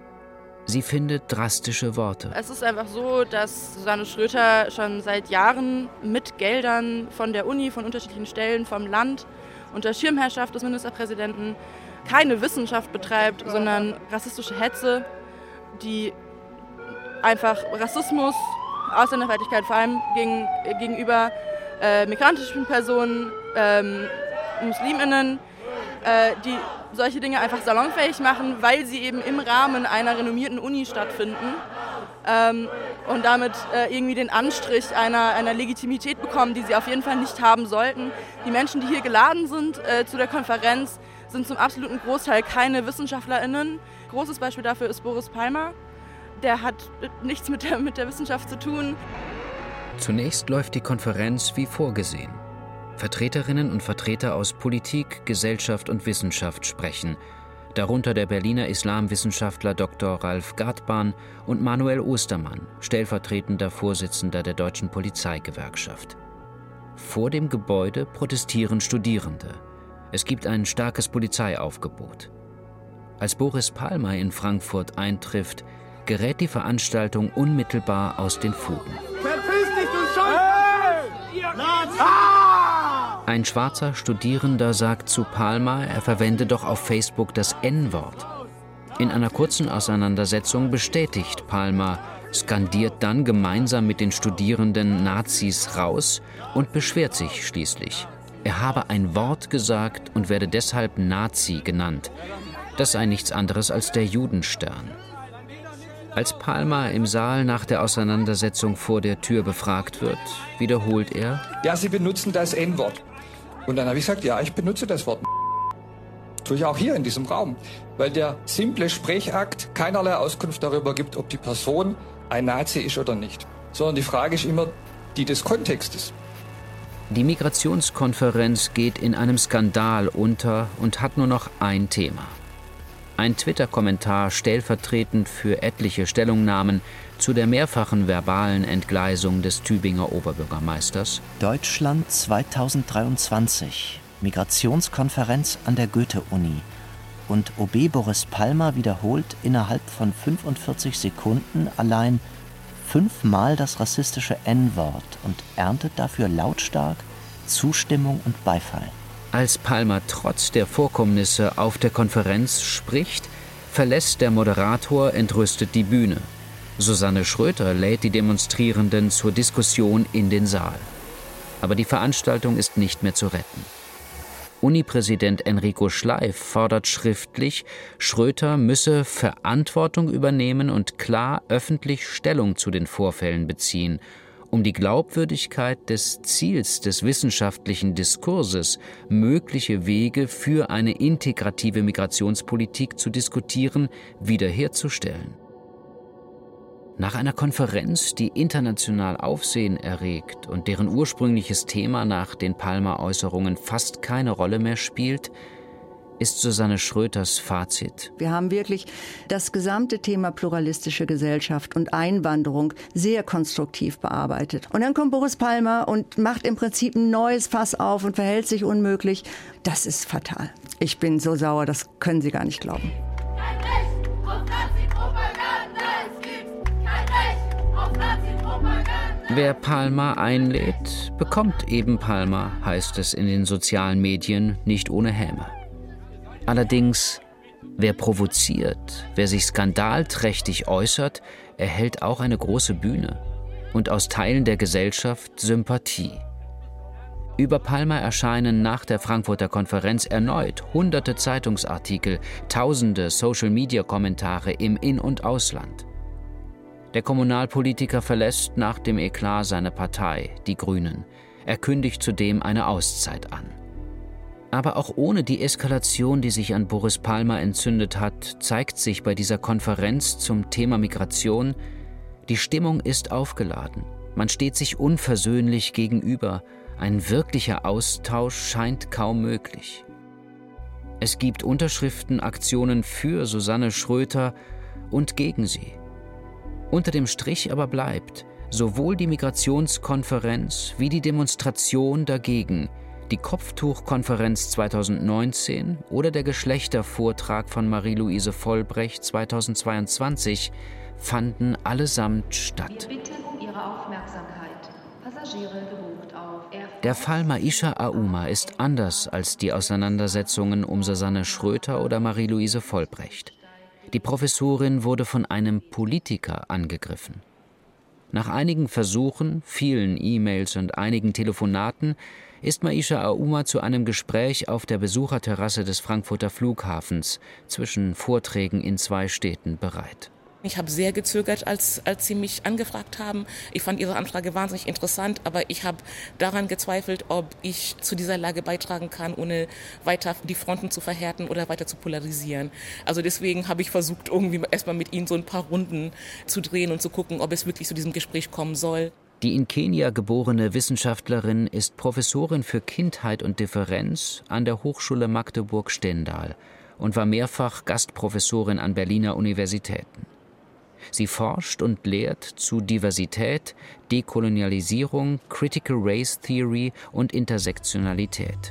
Sie findet drastische Worte. Es ist einfach so, dass Susanne Schröter schon seit Jahren mit Geldern von der Uni, von unterschiedlichen Stellen, vom Land, unter Schirmherrschaft des Ministerpräsidenten keine Wissenschaft betreibt, sondern rassistische Hetze, die einfach Rassismus, Ausländerfeindlichkeit vor allem gegen, gegenüber äh, migrantischen Personen, ähm, MuslimInnen, äh, die solche Dinge einfach salonfähig machen, weil sie eben im Rahmen einer renommierten Uni stattfinden ähm, und damit äh, irgendwie den Anstrich einer, einer Legitimität bekommen, die sie auf jeden Fall nicht haben sollten. Die Menschen, die hier geladen sind äh, zu der Konferenz, sind zum absoluten Großteil keine WissenschaftlerInnen. Großes Beispiel dafür ist Boris Palmer. Der hat nichts mit der, mit der Wissenschaft zu tun. Zunächst läuft die Konferenz wie vorgesehen. Vertreterinnen und Vertreter aus Politik, Gesellschaft und Wissenschaft sprechen. darunter der Berliner Islamwissenschaftler Doktor Ralf Gartbahn und Manuel Ostermann, stellvertretender Vorsitzender der Deutschen Polizeigewerkschaft. Vor dem Gebäude protestieren Studierende. Es gibt ein starkes Polizeiaufgebot. Als Boris Palmer in Frankfurt eintrifft, gerät die Veranstaltung unmittelbar aus den Fugen. Verpiss dich, du Scheiße! Ein schwarzer Studierender sagt zu Palmer, er verwende doch auf Facebook das En-Wort. In einer kurzen Auseinandersetzung bestätigt Palmer, skandiert dann gemeinsam mit den Studierenden Nazis raus und beschwert sich schließlich. Er habe ein Wort gesagt und werde deshalb Nazi genannt. Das sei nichts anderes als der Judenstern. Als Palmer im Saal nach der Auseinandersetzung vor der Tür befragt wird, wiederholt er: Ja, Sie benutzen das En-Wort. Und dann habe ich gesagt, ja, ich benutze das Wort. Tue ich auch hier in diesem Raum. Weil der simple Sprechakt keinerlei Auskunft darüber gibt, ob die Person ein Nazi ist oder nicht. Sondern die Frage ist immer die des Kontextes. Die Migrationskonferenz geht in einem Skandal unter und hat nur noch ein Thema. Ein Twitter-Kommentar stellvertretend für etliche Stellungnahmen zu der mehrfachen verbalen Entgleisung des Tübinger Oberbürgermeisters. Deutschland zweitausenddreiundzwanzig. Migrationskonferenz an der Goethe-Uni. Und O B Boris Palmer wiederholt innerhalb von fünfundvierzig Sekunden allein fünfmal das rassistische En-Wort und erntet dafür lautstark Zustimmung und Beifall. Als Palmer trotz der Vorkommnisse auf der Konferenz spricht, verlässt der Moderator entrüstet die Bühne. Susanne Schröter lädt die Demonstrierenden zur Diskussion in den Saal. Aber die Veranstaltung ist nicht mehr zu retten. Uni-Präsident Enrico Schleif fordert schriftlich, Schröter müsse Verantwortung übernehmen und klar öffentlich Stellung zu den Vorfällen beziehen, um die Glaubwürdigkeit des Ziels des wissenschaftlichen Diskurses, mögliche Wege für eine integrative Migrationspolitik zu diskutieren, wiederherzustellen. Nach einer Konferenz, die international Aufsehen erregt und deren ursprüngliches Thema nach den Palmer-Äußerungen fast keine Rolle mehr spielt, ist Susanne Schröters Fazit: Wir haben wirklich das gesamte Thema pluralistische Gesellschaft und Einwanderung sehr konstruktiv bearbeitet. Und dann kommt Boris Palmer und macht im Prinzip ein neues Fass auf und verhält sich unmöglich. Das ist fatal. Ich bin so sauer, das können Sie gar nicht glauben. Kein Recht auf Nazi-Propaganda, es gibt kein Recht auf Nazi-Propaganda. Wer Palmer einlädt, bekommt eben Palmer, heißt es in den sozialen Medien, nicht ohne Häme. Allerdings, wer provoziert, wer sich skandalträchtig äußert, erhält auch eine große Bühne und aus Teilen der Gesellschaft Sympathie. Über Palmer erscheinen nach der Frankfurter Konferenz erneut hunderte Zeitungsartikel, tausende Social-Media-Kommentare im In- und Ausland. Der Kommunalpolitiker verlässt nach dem Eklat seine Partei, die Grünen. Er kündigt zudem eine Auszeit an. Aber auch ohne die Eskalation, die sich an Boris Palmer entzündet hat, zeigt sich bei dieser Konferenz zum Thema Migration, die Stimmung ist aufgeladen. Man steht sich unversöhnlich gegenüber. Ein wirklicher Austausch scheint kaum möglich. Es gibt Unterschriftenaktionen für Susanne Schröter und gegen sie. Unter dem Strich aber bleibt sowohl die Migrationskonferenz wie die Demonstration dagegen, die Kopftuchkonferenz zweitausendneunzehn oder der Geschlechtervortrag von Marie-Louise Vollbrecht zweitausendzweiundzwanzig fanden allesamt statt. Wir bitten um Ihre Aufmerksamkeit. Passagiere gebucht auf Air. Der Fall Maisha Aouma ist anders als die Auseinandersetzungen um Susanne Schröter oder Marie-Louise Vollbrecht. Die Professorin wurde von einem Politiker angegriffen. Nach einigen Versuchen, vielen E-Mails und einigen Telefonaten ist Maisha Aouma zu einem Gespräch auf der Besucherterrasse des Frankfurter Flughafens zwischen Vorträgen in zwei Städten bereit. Ich habe sehr gezögert, als, als sie mich angefragt haben. Ich fand ihre Anfrage wahnsinnig interessant, aber ich habe daran gezweifelt, ob ich zu dieser Lage beitragen kann, ohne weiter die Fronten zu verhärten oder weiter zu polarisieren. Also deswegen habe ich versucht, irgendwie erstmal mit ihnen so ein paar Runden zu drehen und zu gucken, ob es wirklich zu diesem Gespräch kommen soll. Die in Kenia geborene Wissenschaftlerin ist Professorin für Kindheit und Differenz an der Hochschule Magdeburg-Stendal und war mehrfach Gastprofessorin an Berliner Universitäten. Sie forscht und lehrt zu Diversität, Dekolonialisierung, Critical Race Theory und Intersektionalität.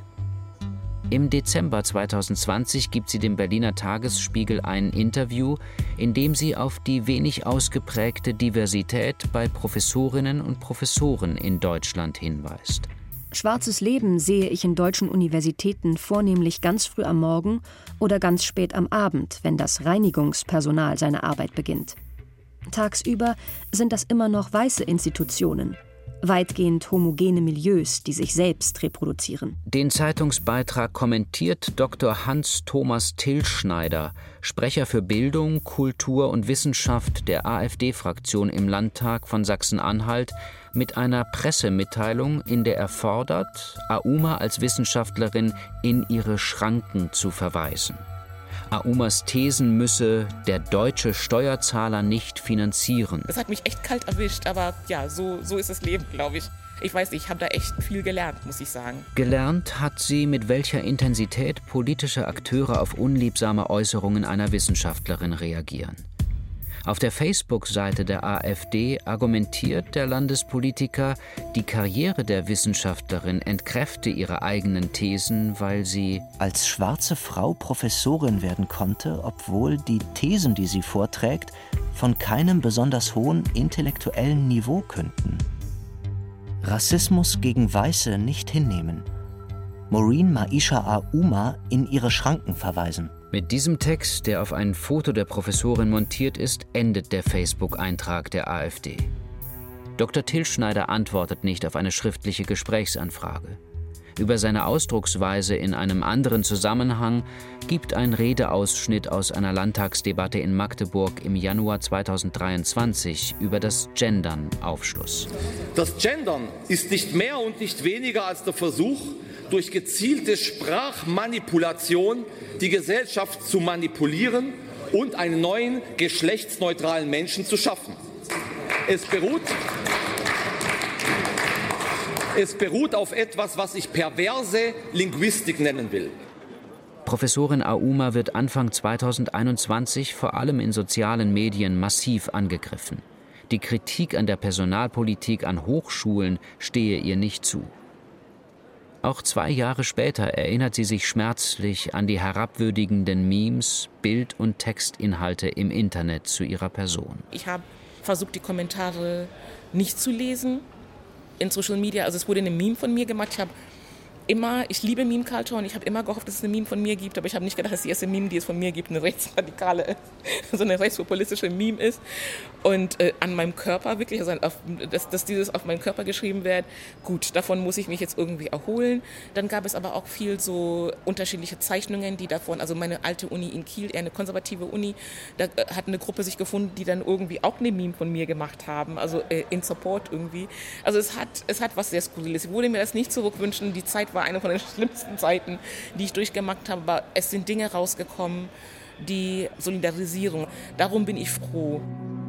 Im Dezember zweitausendzwanzig gibt sie dem Berliner Tagesspiegel ein Interview, in dem sie auf die wenig ausgeprägte Diversität bei Professorinnen und Professoren in Deutschland hinweist. Schwarzes Leben sehe ich in deutschen Universitäten vornehmlich ganz früh am Morgen oder ganz spät am Abend, wenn das Reinigungspersonal seine Arbeit beginnt. Tagsüber sind das immer noch weiße Institutionen, weitgehend homogene Milieus, die sich selbst reproduzieren. Den Zeitungsbeitrag kommentiert Doktor Hans-Thomas Tilschneider, Sprecher für Bildung, Kultur und Wissenschaft der AfD-Fraktion im Landtag von Sachsen-Anhalt, mit einer Pressemitteilung, in der er fordert, Aouma als Wissenschaftlerin in ihre Schranken zu verweisen. Aoumas Thesen müsse der deutsche Steuerzahler nicht finanzieren. Das hat mich echt kalt erwischt, aber ja, so, so ist das Leben, glaube ich. Ich weiß nicht, ich habe da echt viel gelernt, muss ich sagen. Gelernt hat sie, mit welcher Intensität politische Akteure auf unliebsame Äußerungen einer Wissenschaftlerin reagieren. Auf der Facebook-Seite der AfD argumentiert der Landespolitiker, die Karriere der Wissenschaftlerin entkräfte ihre eigenen Thesen, weil sie als schwarze Frau Professorin werden konnte, obwohl die Thesen, die sie vorträgt, von keinem besonders hohen intellektuellen Niveau künden. Rassismus gegen Weiße nicht hinnehmen. Maureen Maisha Aouma in ihre Schranken verweisen. Mit diesem Text, der auf ein Foto der Professorin montiert ist, endet der Facebook-Eintrag der AfD. Doktor Tilschneider antwortet nicht auf eine schriftliche Gesprächsanfrage. Über seine Ausdrucksweise in einem anderen Zusammenhang gibt ein Redeausschnitt aus einer Landtagsdebatte in Magdeburg im Januar zweitausenddreiundzwanzig über das Gendern Aufschluss. Das Gendern ist nicht mehr und nicht weniger als der Versuch, durch gezielte Sprachmanipulation die Gesellschaft zu manipulieren und einen neuen geschlechtsneutralen Menschen zu schaffen. Es beruht, es beruht auf etwas, was ich perverse Linguistik nennen will. Professorin Aouma wird Anfang zweitausendeinundzwanzig vor allem in sozialen Medien massiv angegriffen. Die Kritik an der Personalpolitik an Hochschulen stehe ihr nicht zu. Auch zwei Jahre später erinnert sie sich schmerzlich an die herabwürdigenden Memes, Bild- und Textinhalte im Internet zu ihrer Person. Ich habe versucht, die Kommentare nicht zu lesen in Social Media. Also es wurde eine Meme von mir gemacht. Ich habe immer, ich liebe Meme-Culture und ich habe immer gehofft, dass es eine Meme von mir gibt, aber ich habe nicht gedacht, dass die erste Meme, die es von mir gibt, eine rechtsradikale, so eine rechtspopulistische Meme ist. Und äh, an meinem Körper wirklich, also auf, dass, dass dieses auf meinen Körper geschrieben wird, gut, davon muss ich mich jetzt irgendwie erholen. Dann gab es aber auch viel so unterschiedliche Zeichnungen, die davon, also meine alte Uni in Kiel, eher eine konservative Uni, da äh, hat eine Gruppe sich gefunden, die dann irgendwie auch eine Meme von mir gemacht haben, also äh, in Support irgendwie. Also es hat, es hat was sehr Skurriles. Ich würde mir das nicht zurückwünschen, die Zeit war eine von den schlimmsten Zeiten, die ich durchgemacht habe, aber es sind Dinge rausgekommen, die Solidarisierung, darum bin ich froh.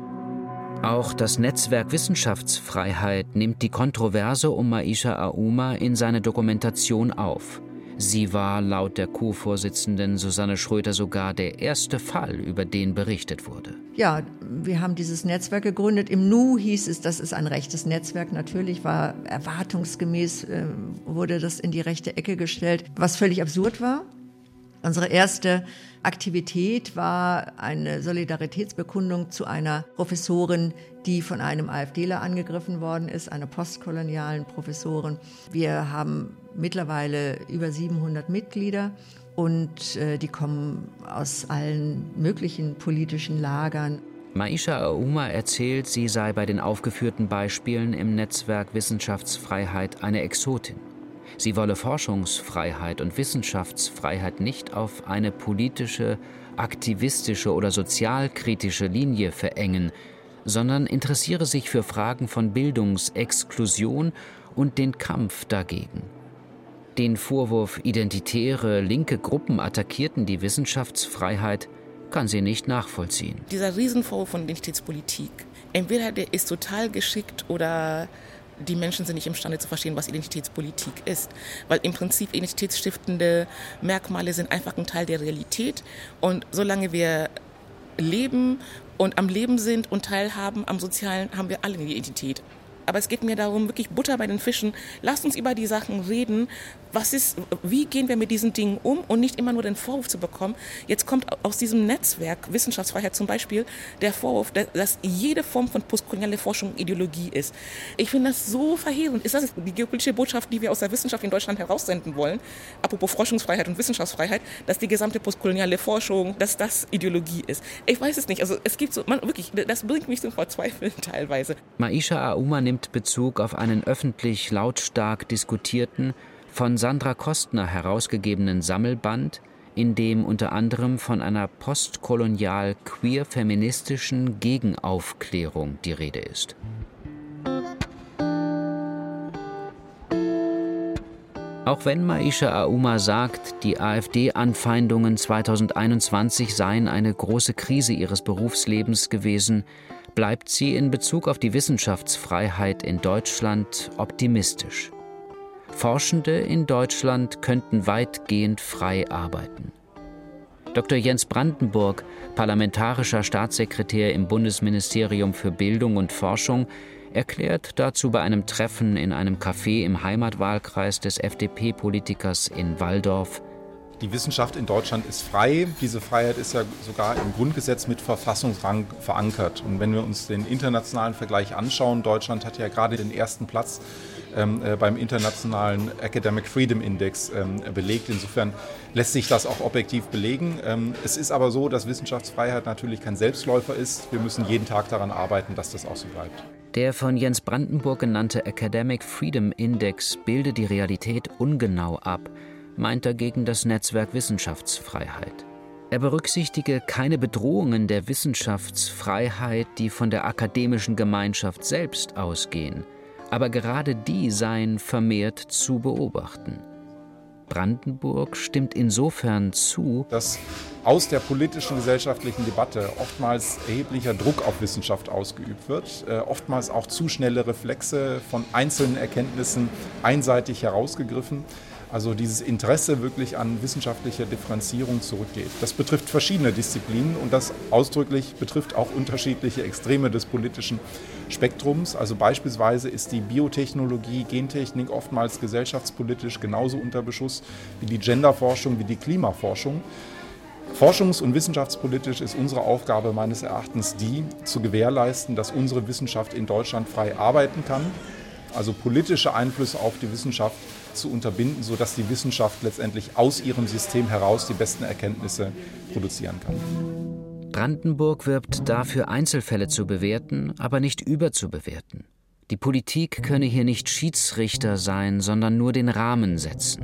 Auch das Netzwerk Wissenschaftsfreiheit nimmt die Kontroverse um Maisha Aouma in seine Dokumentation auf. Sie war laut der Co-Vorsitzenden Susanne Schröter sogar der erste Fall, über den berichtet wurde. Ja, wir haben dieses Netzwerk gegründet. Im N U hieß es, das ist ein rechtes Netzwerk. Natürlich war erwartungsgemäß, äh, wurde das in die rechte Ecke gestellt, was völlig absurd war. Unsere erste Aktivität war eine Solidaritätsbekundung zu einer Professorin, die von einem AfDler angegriffen worden ist, einer postkolonialen Professorin. Wir haben mittlerweile über siebenhundert Mitglieder und äh, die kommen aus allen möglichen politischen Lagern. Maisha Aouma erzählt, sie sei bei den aufgeführten Beispielen im Netzwerk Wissenschaftsfreiheit eine Exotin. Sie wolle Forschungsfreiheit und Wissenschaftsfreiheit nicht auf eine politische, aktivistische oder sozialkritische Linie verengen, sondern interessiere sich für Fragen von Bildungsexklusion und den Kampf dagegen. Den Vorwurf, identitäre, linke Gruppen attackierten die Wissenschaftsfreiheit, kann sie nicht nachvollziehen. Dieser Riesenvorwurf von Identitätspolitik, entweder der ist total geschickt oder die Menschen sind nicht imstande zu verstehen, was Identitätspolitik ist. Weil im Prinzip identitätsstiftende Merkmale sind einfach ein Teil der Realität. Und solange wir leben und am Leben sind und teilhaben am Sozialen, haben wir alle eine Identität. Aber es geht mir darum, wirklich Butter bei den Fischen. Lasst uns über die Sachen reden. Was ist, wie gehen wir mit diesen Dingen um und nicht immer nur den Vorwurf zu bekommen. Jetzt kommt aus diesem Netzwerk Wissenschaftsfreiheit zum Beispiel der Vorwurf, dass jede Form von postkolonialer Forschung Ideologie ist. Ich finde das so verheerend. Ist das die geopolitische Botschaft, die wir aus der Wissenschaft in Deutschland heraussenden wollen? Apropos Forschungsfreiheit und Wissenschaftsfreiheit, dass die gesamte postkoloniale Forschung, dass das Ideologie ist. Ich weiß es nicht. Also es gibt so, man, wirklich, das bringt mich zum Verzweifeln teilweise. Maisha Aouma nimmt Bezug auf einen öffentlich lautstark diskutierten, von Sandra Kostner herausgegebenen Sammelband, in dem unter anderem von einer postkolonial queer-feministischen Gegenaufklärung die Rede ist. Auch wenn Maisha Aouma sagt, die AfD-Anfeindungen zweitausendeinundzwanzig seien eine große Krise ihres Berufslebens gewesen, bleibt sie in Bezug auf die Wissenschaftsfreiheit in Deutschland optimistisch. Forschende in Deutschland könnten weitgehend frei arbeiten. Doktor Jens Brandenburg, parlamentarischer Staatssekretär im Bundesministerium für Bildung und Forschung, erklärt dazu bei einem Treffen in einem Café im Heimatwahlkreis des F D P-Politikers in Walldorf: Die Wissenschaft in Deutschland ist frei. Diese Freiheit ist ja sogar im Grundgesetz mit Verfassungsrang verankert. Und wenn wir uns den internationalen Vergleich anschauen, Deutschland hat ja gerade den ersten Platz ähm, äh, beim internationalen Academic Freedom Index ähm, belegt. Insofern lässt sich das auch objektiv belegen. Ähm, es ist aber so, dass Wissenschaftsfreiheit natürlich kein Selbstläufer ist. Wir müssen jeden Tag daran arbeiten, dass das auch so bleibt. Der von Jens Brandenburg genannte Academic Freedom Index bilde die Realität ungenau ab, meint dagegen das Netzwerk Wissenschaftsfreiheit. Er berücksichtige keine Bedrohungen der Wissenschaftsfreiheit, die von der akademischen Gemeinschaft selbst ausgehen, aber gerade die seien vermehrt zu beobachten. Brandenburg stimmt insofern zu, dass aus der politischen gesellschaftlichen Debatte oftmals erheblicher Druck auf Wissenschaft ausgeübt wird, äh, oftmals auch zu schnelle Reflexe von einzelnen Erkenntnissen einseitig herausgegriffen. Also dieses Interesse wirklich an wissenschaftlicher Differenzierung zurückgeht. Das betrifft verschiedene Disziplinen und das ausdrücklich betrifft auch unterschiedliche Extreme des politischen Spektrums. Also beispielsweise ist die Biotechnologie, Gentechnik oftmals gesellschaftspolitisch genauso unter Beschuss wie die Genderforschung, wie die Klimaforschung. Forschungs- und wissenschaftspolitisch ist unsere Aufgabe meines Erachtens die, zu gewährleisten, dass unsere Wissenschaft in Deutschland frei arbeiten kann, also politische Einflüsse auf die Wissenschaft zu unterbinden, sodass die Wissenschaft letztendlich aus ihrem System heraus die besten Erkenntnisse produzieren kann. Brandenburg wirbt dafür, Einzelfälle zu bewerten, aber nicht überzubewerten. Die Politik könne hier nicht Schiedsrichter sein, sondern nur den Rahmen setzen.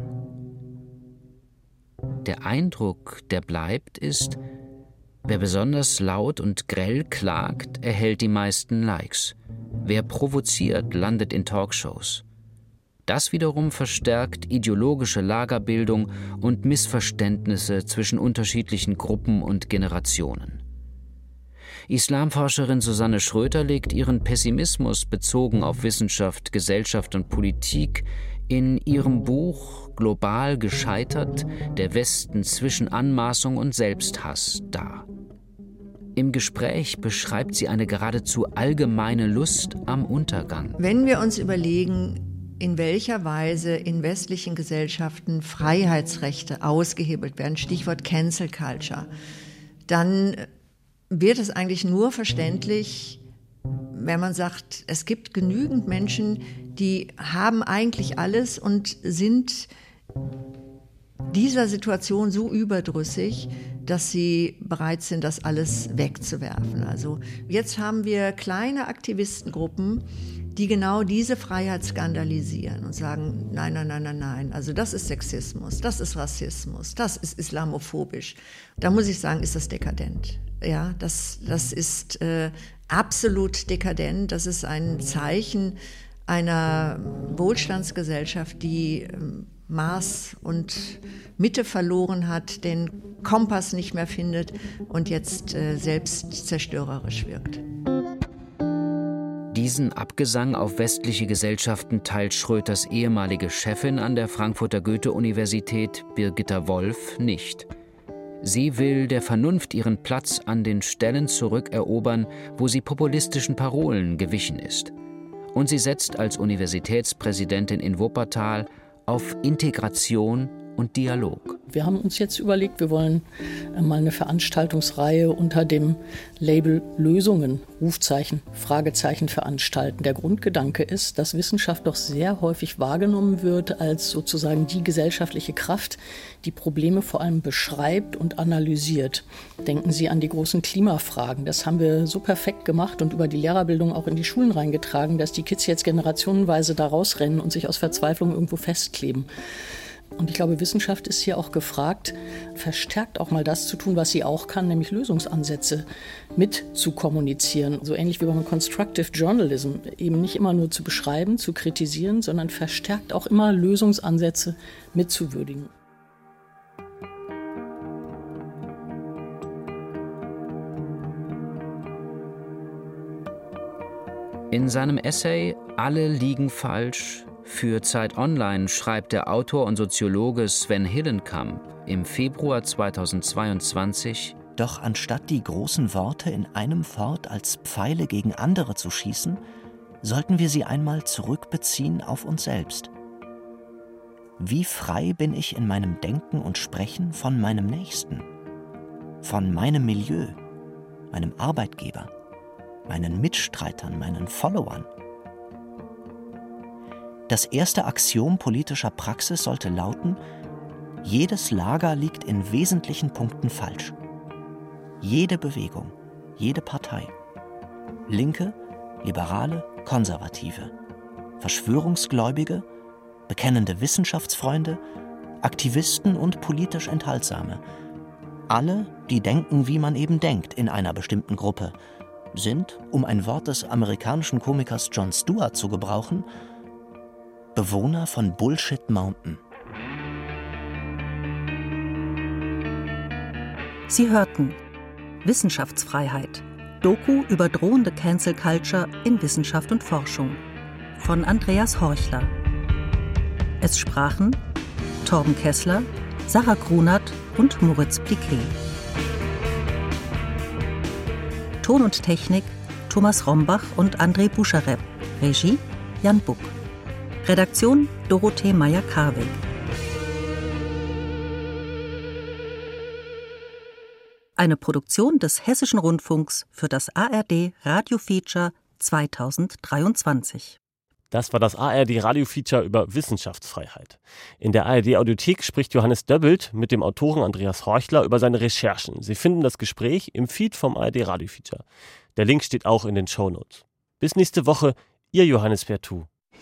Der Eindruck, der bleibt, ist, wer besonders laut und grell klagt, erhält die meisten Likes. Wer provoziert, landet in Talkshows. Das wiederum verstärkt ideologische Lagerbildung und Missverständnisse zwischen unterschiedlichen Gruppen und Generationen. Islamforscherin Susanne Schröter legt ihren Pessimismus bezogen auf Wissenschaft, Gesellschaft und Politik in ihrem Buch »Global gescheitert, der Westen zwischen Anmaßung und Selbsthass« dar. Im Gespräch beschreibt sie eine geradezu allgemeine Lust am Untergang. Wenn wir uns überlegen, in welcher Weise in westlichen Gesellschaften Freiheitsrechte ausgehebelt werden, Stichwort Cancel Culture, dann wird es eigentlich nur verständlich, wenn man sagt, es gibt genügend Menschen, die haben eigentlich alles und sind dieser Situation so überdrüssig, dass sie bereit sind, das alles wegzuwerfen. Also jetzt haben wir kleine Aktivistengruppen, die genau diese Freiheit skandalisieren und sagen, nein, nein, nein, nein, nein, also das ist Sexismus, das ist Rassismus, das ist islamophobisch. Da muss ich sagen, ist das dekadent. Ja, das, das ist äh, absolut dekadent. Das ist ein Zeichen einer Wohlstandsgesellschaft, die äh, Maß und Mitte verloren hat, den Kompass nicht mehr findet und jetzt äh, selbst zerstörerisch wirkt. Die Diesen Abgesang auf westliche Gesellschaften teilt Schröters ehemalige Chefin an der Frankfurter Goethe-Universität, Birgitta Wolf, nicht. Sie will der Vernunft ihren Platz an den Stellen zurückerobern, wo sie populistischen Parolen gewichen ist. Und sie setzt als Universitätspräsidentin in Wuppertal auf Integration und Dialog. Wir haben uns jetzt überlegt, wir wollen mal eine Veranstaltungsreihe unter dem Label Lösungen, Rufzeichen, Fragezeichen veranstalten. Der Grundgedanke ist, dass Wissenschaft doch sehr häufig wahrgenommen wird als sozusagen die gesellschaftliche Kraft, die Probleme vor allem beschreibt und analysiert. Denken Sie an die großen Klimafragen. Das haben wir so perfekt gemacht und über die Lehrerbildung auch in die Schulen reingetragen, dass die Kids jetzt generationenweise da rausrennen und sich aus Verzweiflung irgendwo festkleben. Und ich glaube, Wissenschaft ist hier auch gefragt, verstärkt auch mal das zu tun, was sie auch kann, nämlich Lösungsansätze mit zu kommunizieren. So ähnlich wie beim Constructive Journalism, eben nicht immer nur zu beschreiben, zu kritisieren, sondern verstärkt auch immer Lösungsansätze mitzuwürdigen. In seinem Essay »Alle liegen falsch« für Zeit Online schreibt der Autor und Soziologe Sven Hillenkamp im Februar zweitausendzweiundzwanzig: Doch anstatt die großen Worte in einem fort als Pfeile gegen andere zu schießen, sollten wir sie einmal zurückbeziehen auf uns selbst. Wie frei bin ich in meinem Denken und Sprechen von meinem Nächsten, von meinem Milieu, meinem Arbeitgeber, meinen Mitstreitern, meinen Followern? Das erste Axiom politischer Praxis sollte lauten: Jedes Lager liegt in wesentlichen Punkten falsch. Jede Bewegung, jede Partei. Linke, Liberale, Konservative. Verschwörungsgläubige, bekennende Wissenschaftsfreunde, Aktivisten und politisch Enthaltsame. Alle, die denken, wie man eben denkt in einer bestimmten Gruppe, sind, um ein Wort des amerikanischen Komikers Jon Stewart zu gebrauchen, Bewohner von Bullshit Mountain. Sie hörten Wissenschaftsfreiheit. Doku über drohende Cancel Culture in Wissenschaft und Forschung von Andreas Horchler. Es sprachen Torben Kessler, Sarah Grunert und Moritz Pliquet. Ton und Technik Thomas Rombach und André Buscharep. Regie Jan Buck. Redaktion Dorothee Meyer-Karwig. Eine Produktion des Hessischen Rundfunks für das A R D Radio-Feature zweitausenddreiundzwanzig. Das war das A R D Radio-Feature über Wissenschaftsfreiheit. In der A R D-Audiothek spricht Johannes Döbbelt mit dem Autoren Andreas Horchler über seine Recherchen. Sie finden das Gespräch im Feed vom A R D Radio-Feature. Der Link steht auch in den Shownotes. Bis nächste Woche, Ihr Johannes Vertu.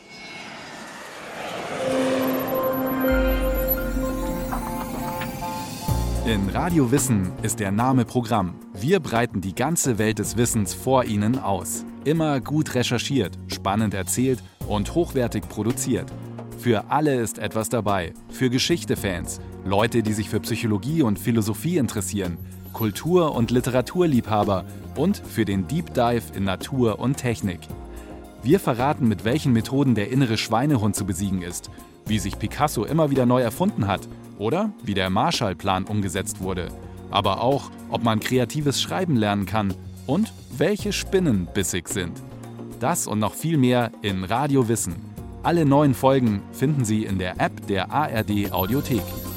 In Radio Wissen ist der Name Programm. Wir breiten die ganze Welt des Wissens vor Ihnen aus. Immer gut recherchiert, spannend erzählt und hochwertig produziert. Für alle ist etwas dabei. Für Geschichte-Fans, Leute, die sich für Psychologie und Philosophie interessieren, Kultur- und Literaturliebhaber und für den Deep Dive in Natur und Technik. Wir verraten, mit welchen Methoden der innere Schweinehund zu besiegen ist, wie sich Picasso immer wieder neu erfunden hat oder wie der Marshallplan umgesetzt wurde. Aber auch, ob man kreatives Schreiben lernen kann und welche Spinnen bissig sind. Das und noch viel mehr in Radio Wissen. Alle neuen Folgen finden Sie in der App der A R D Audiothek.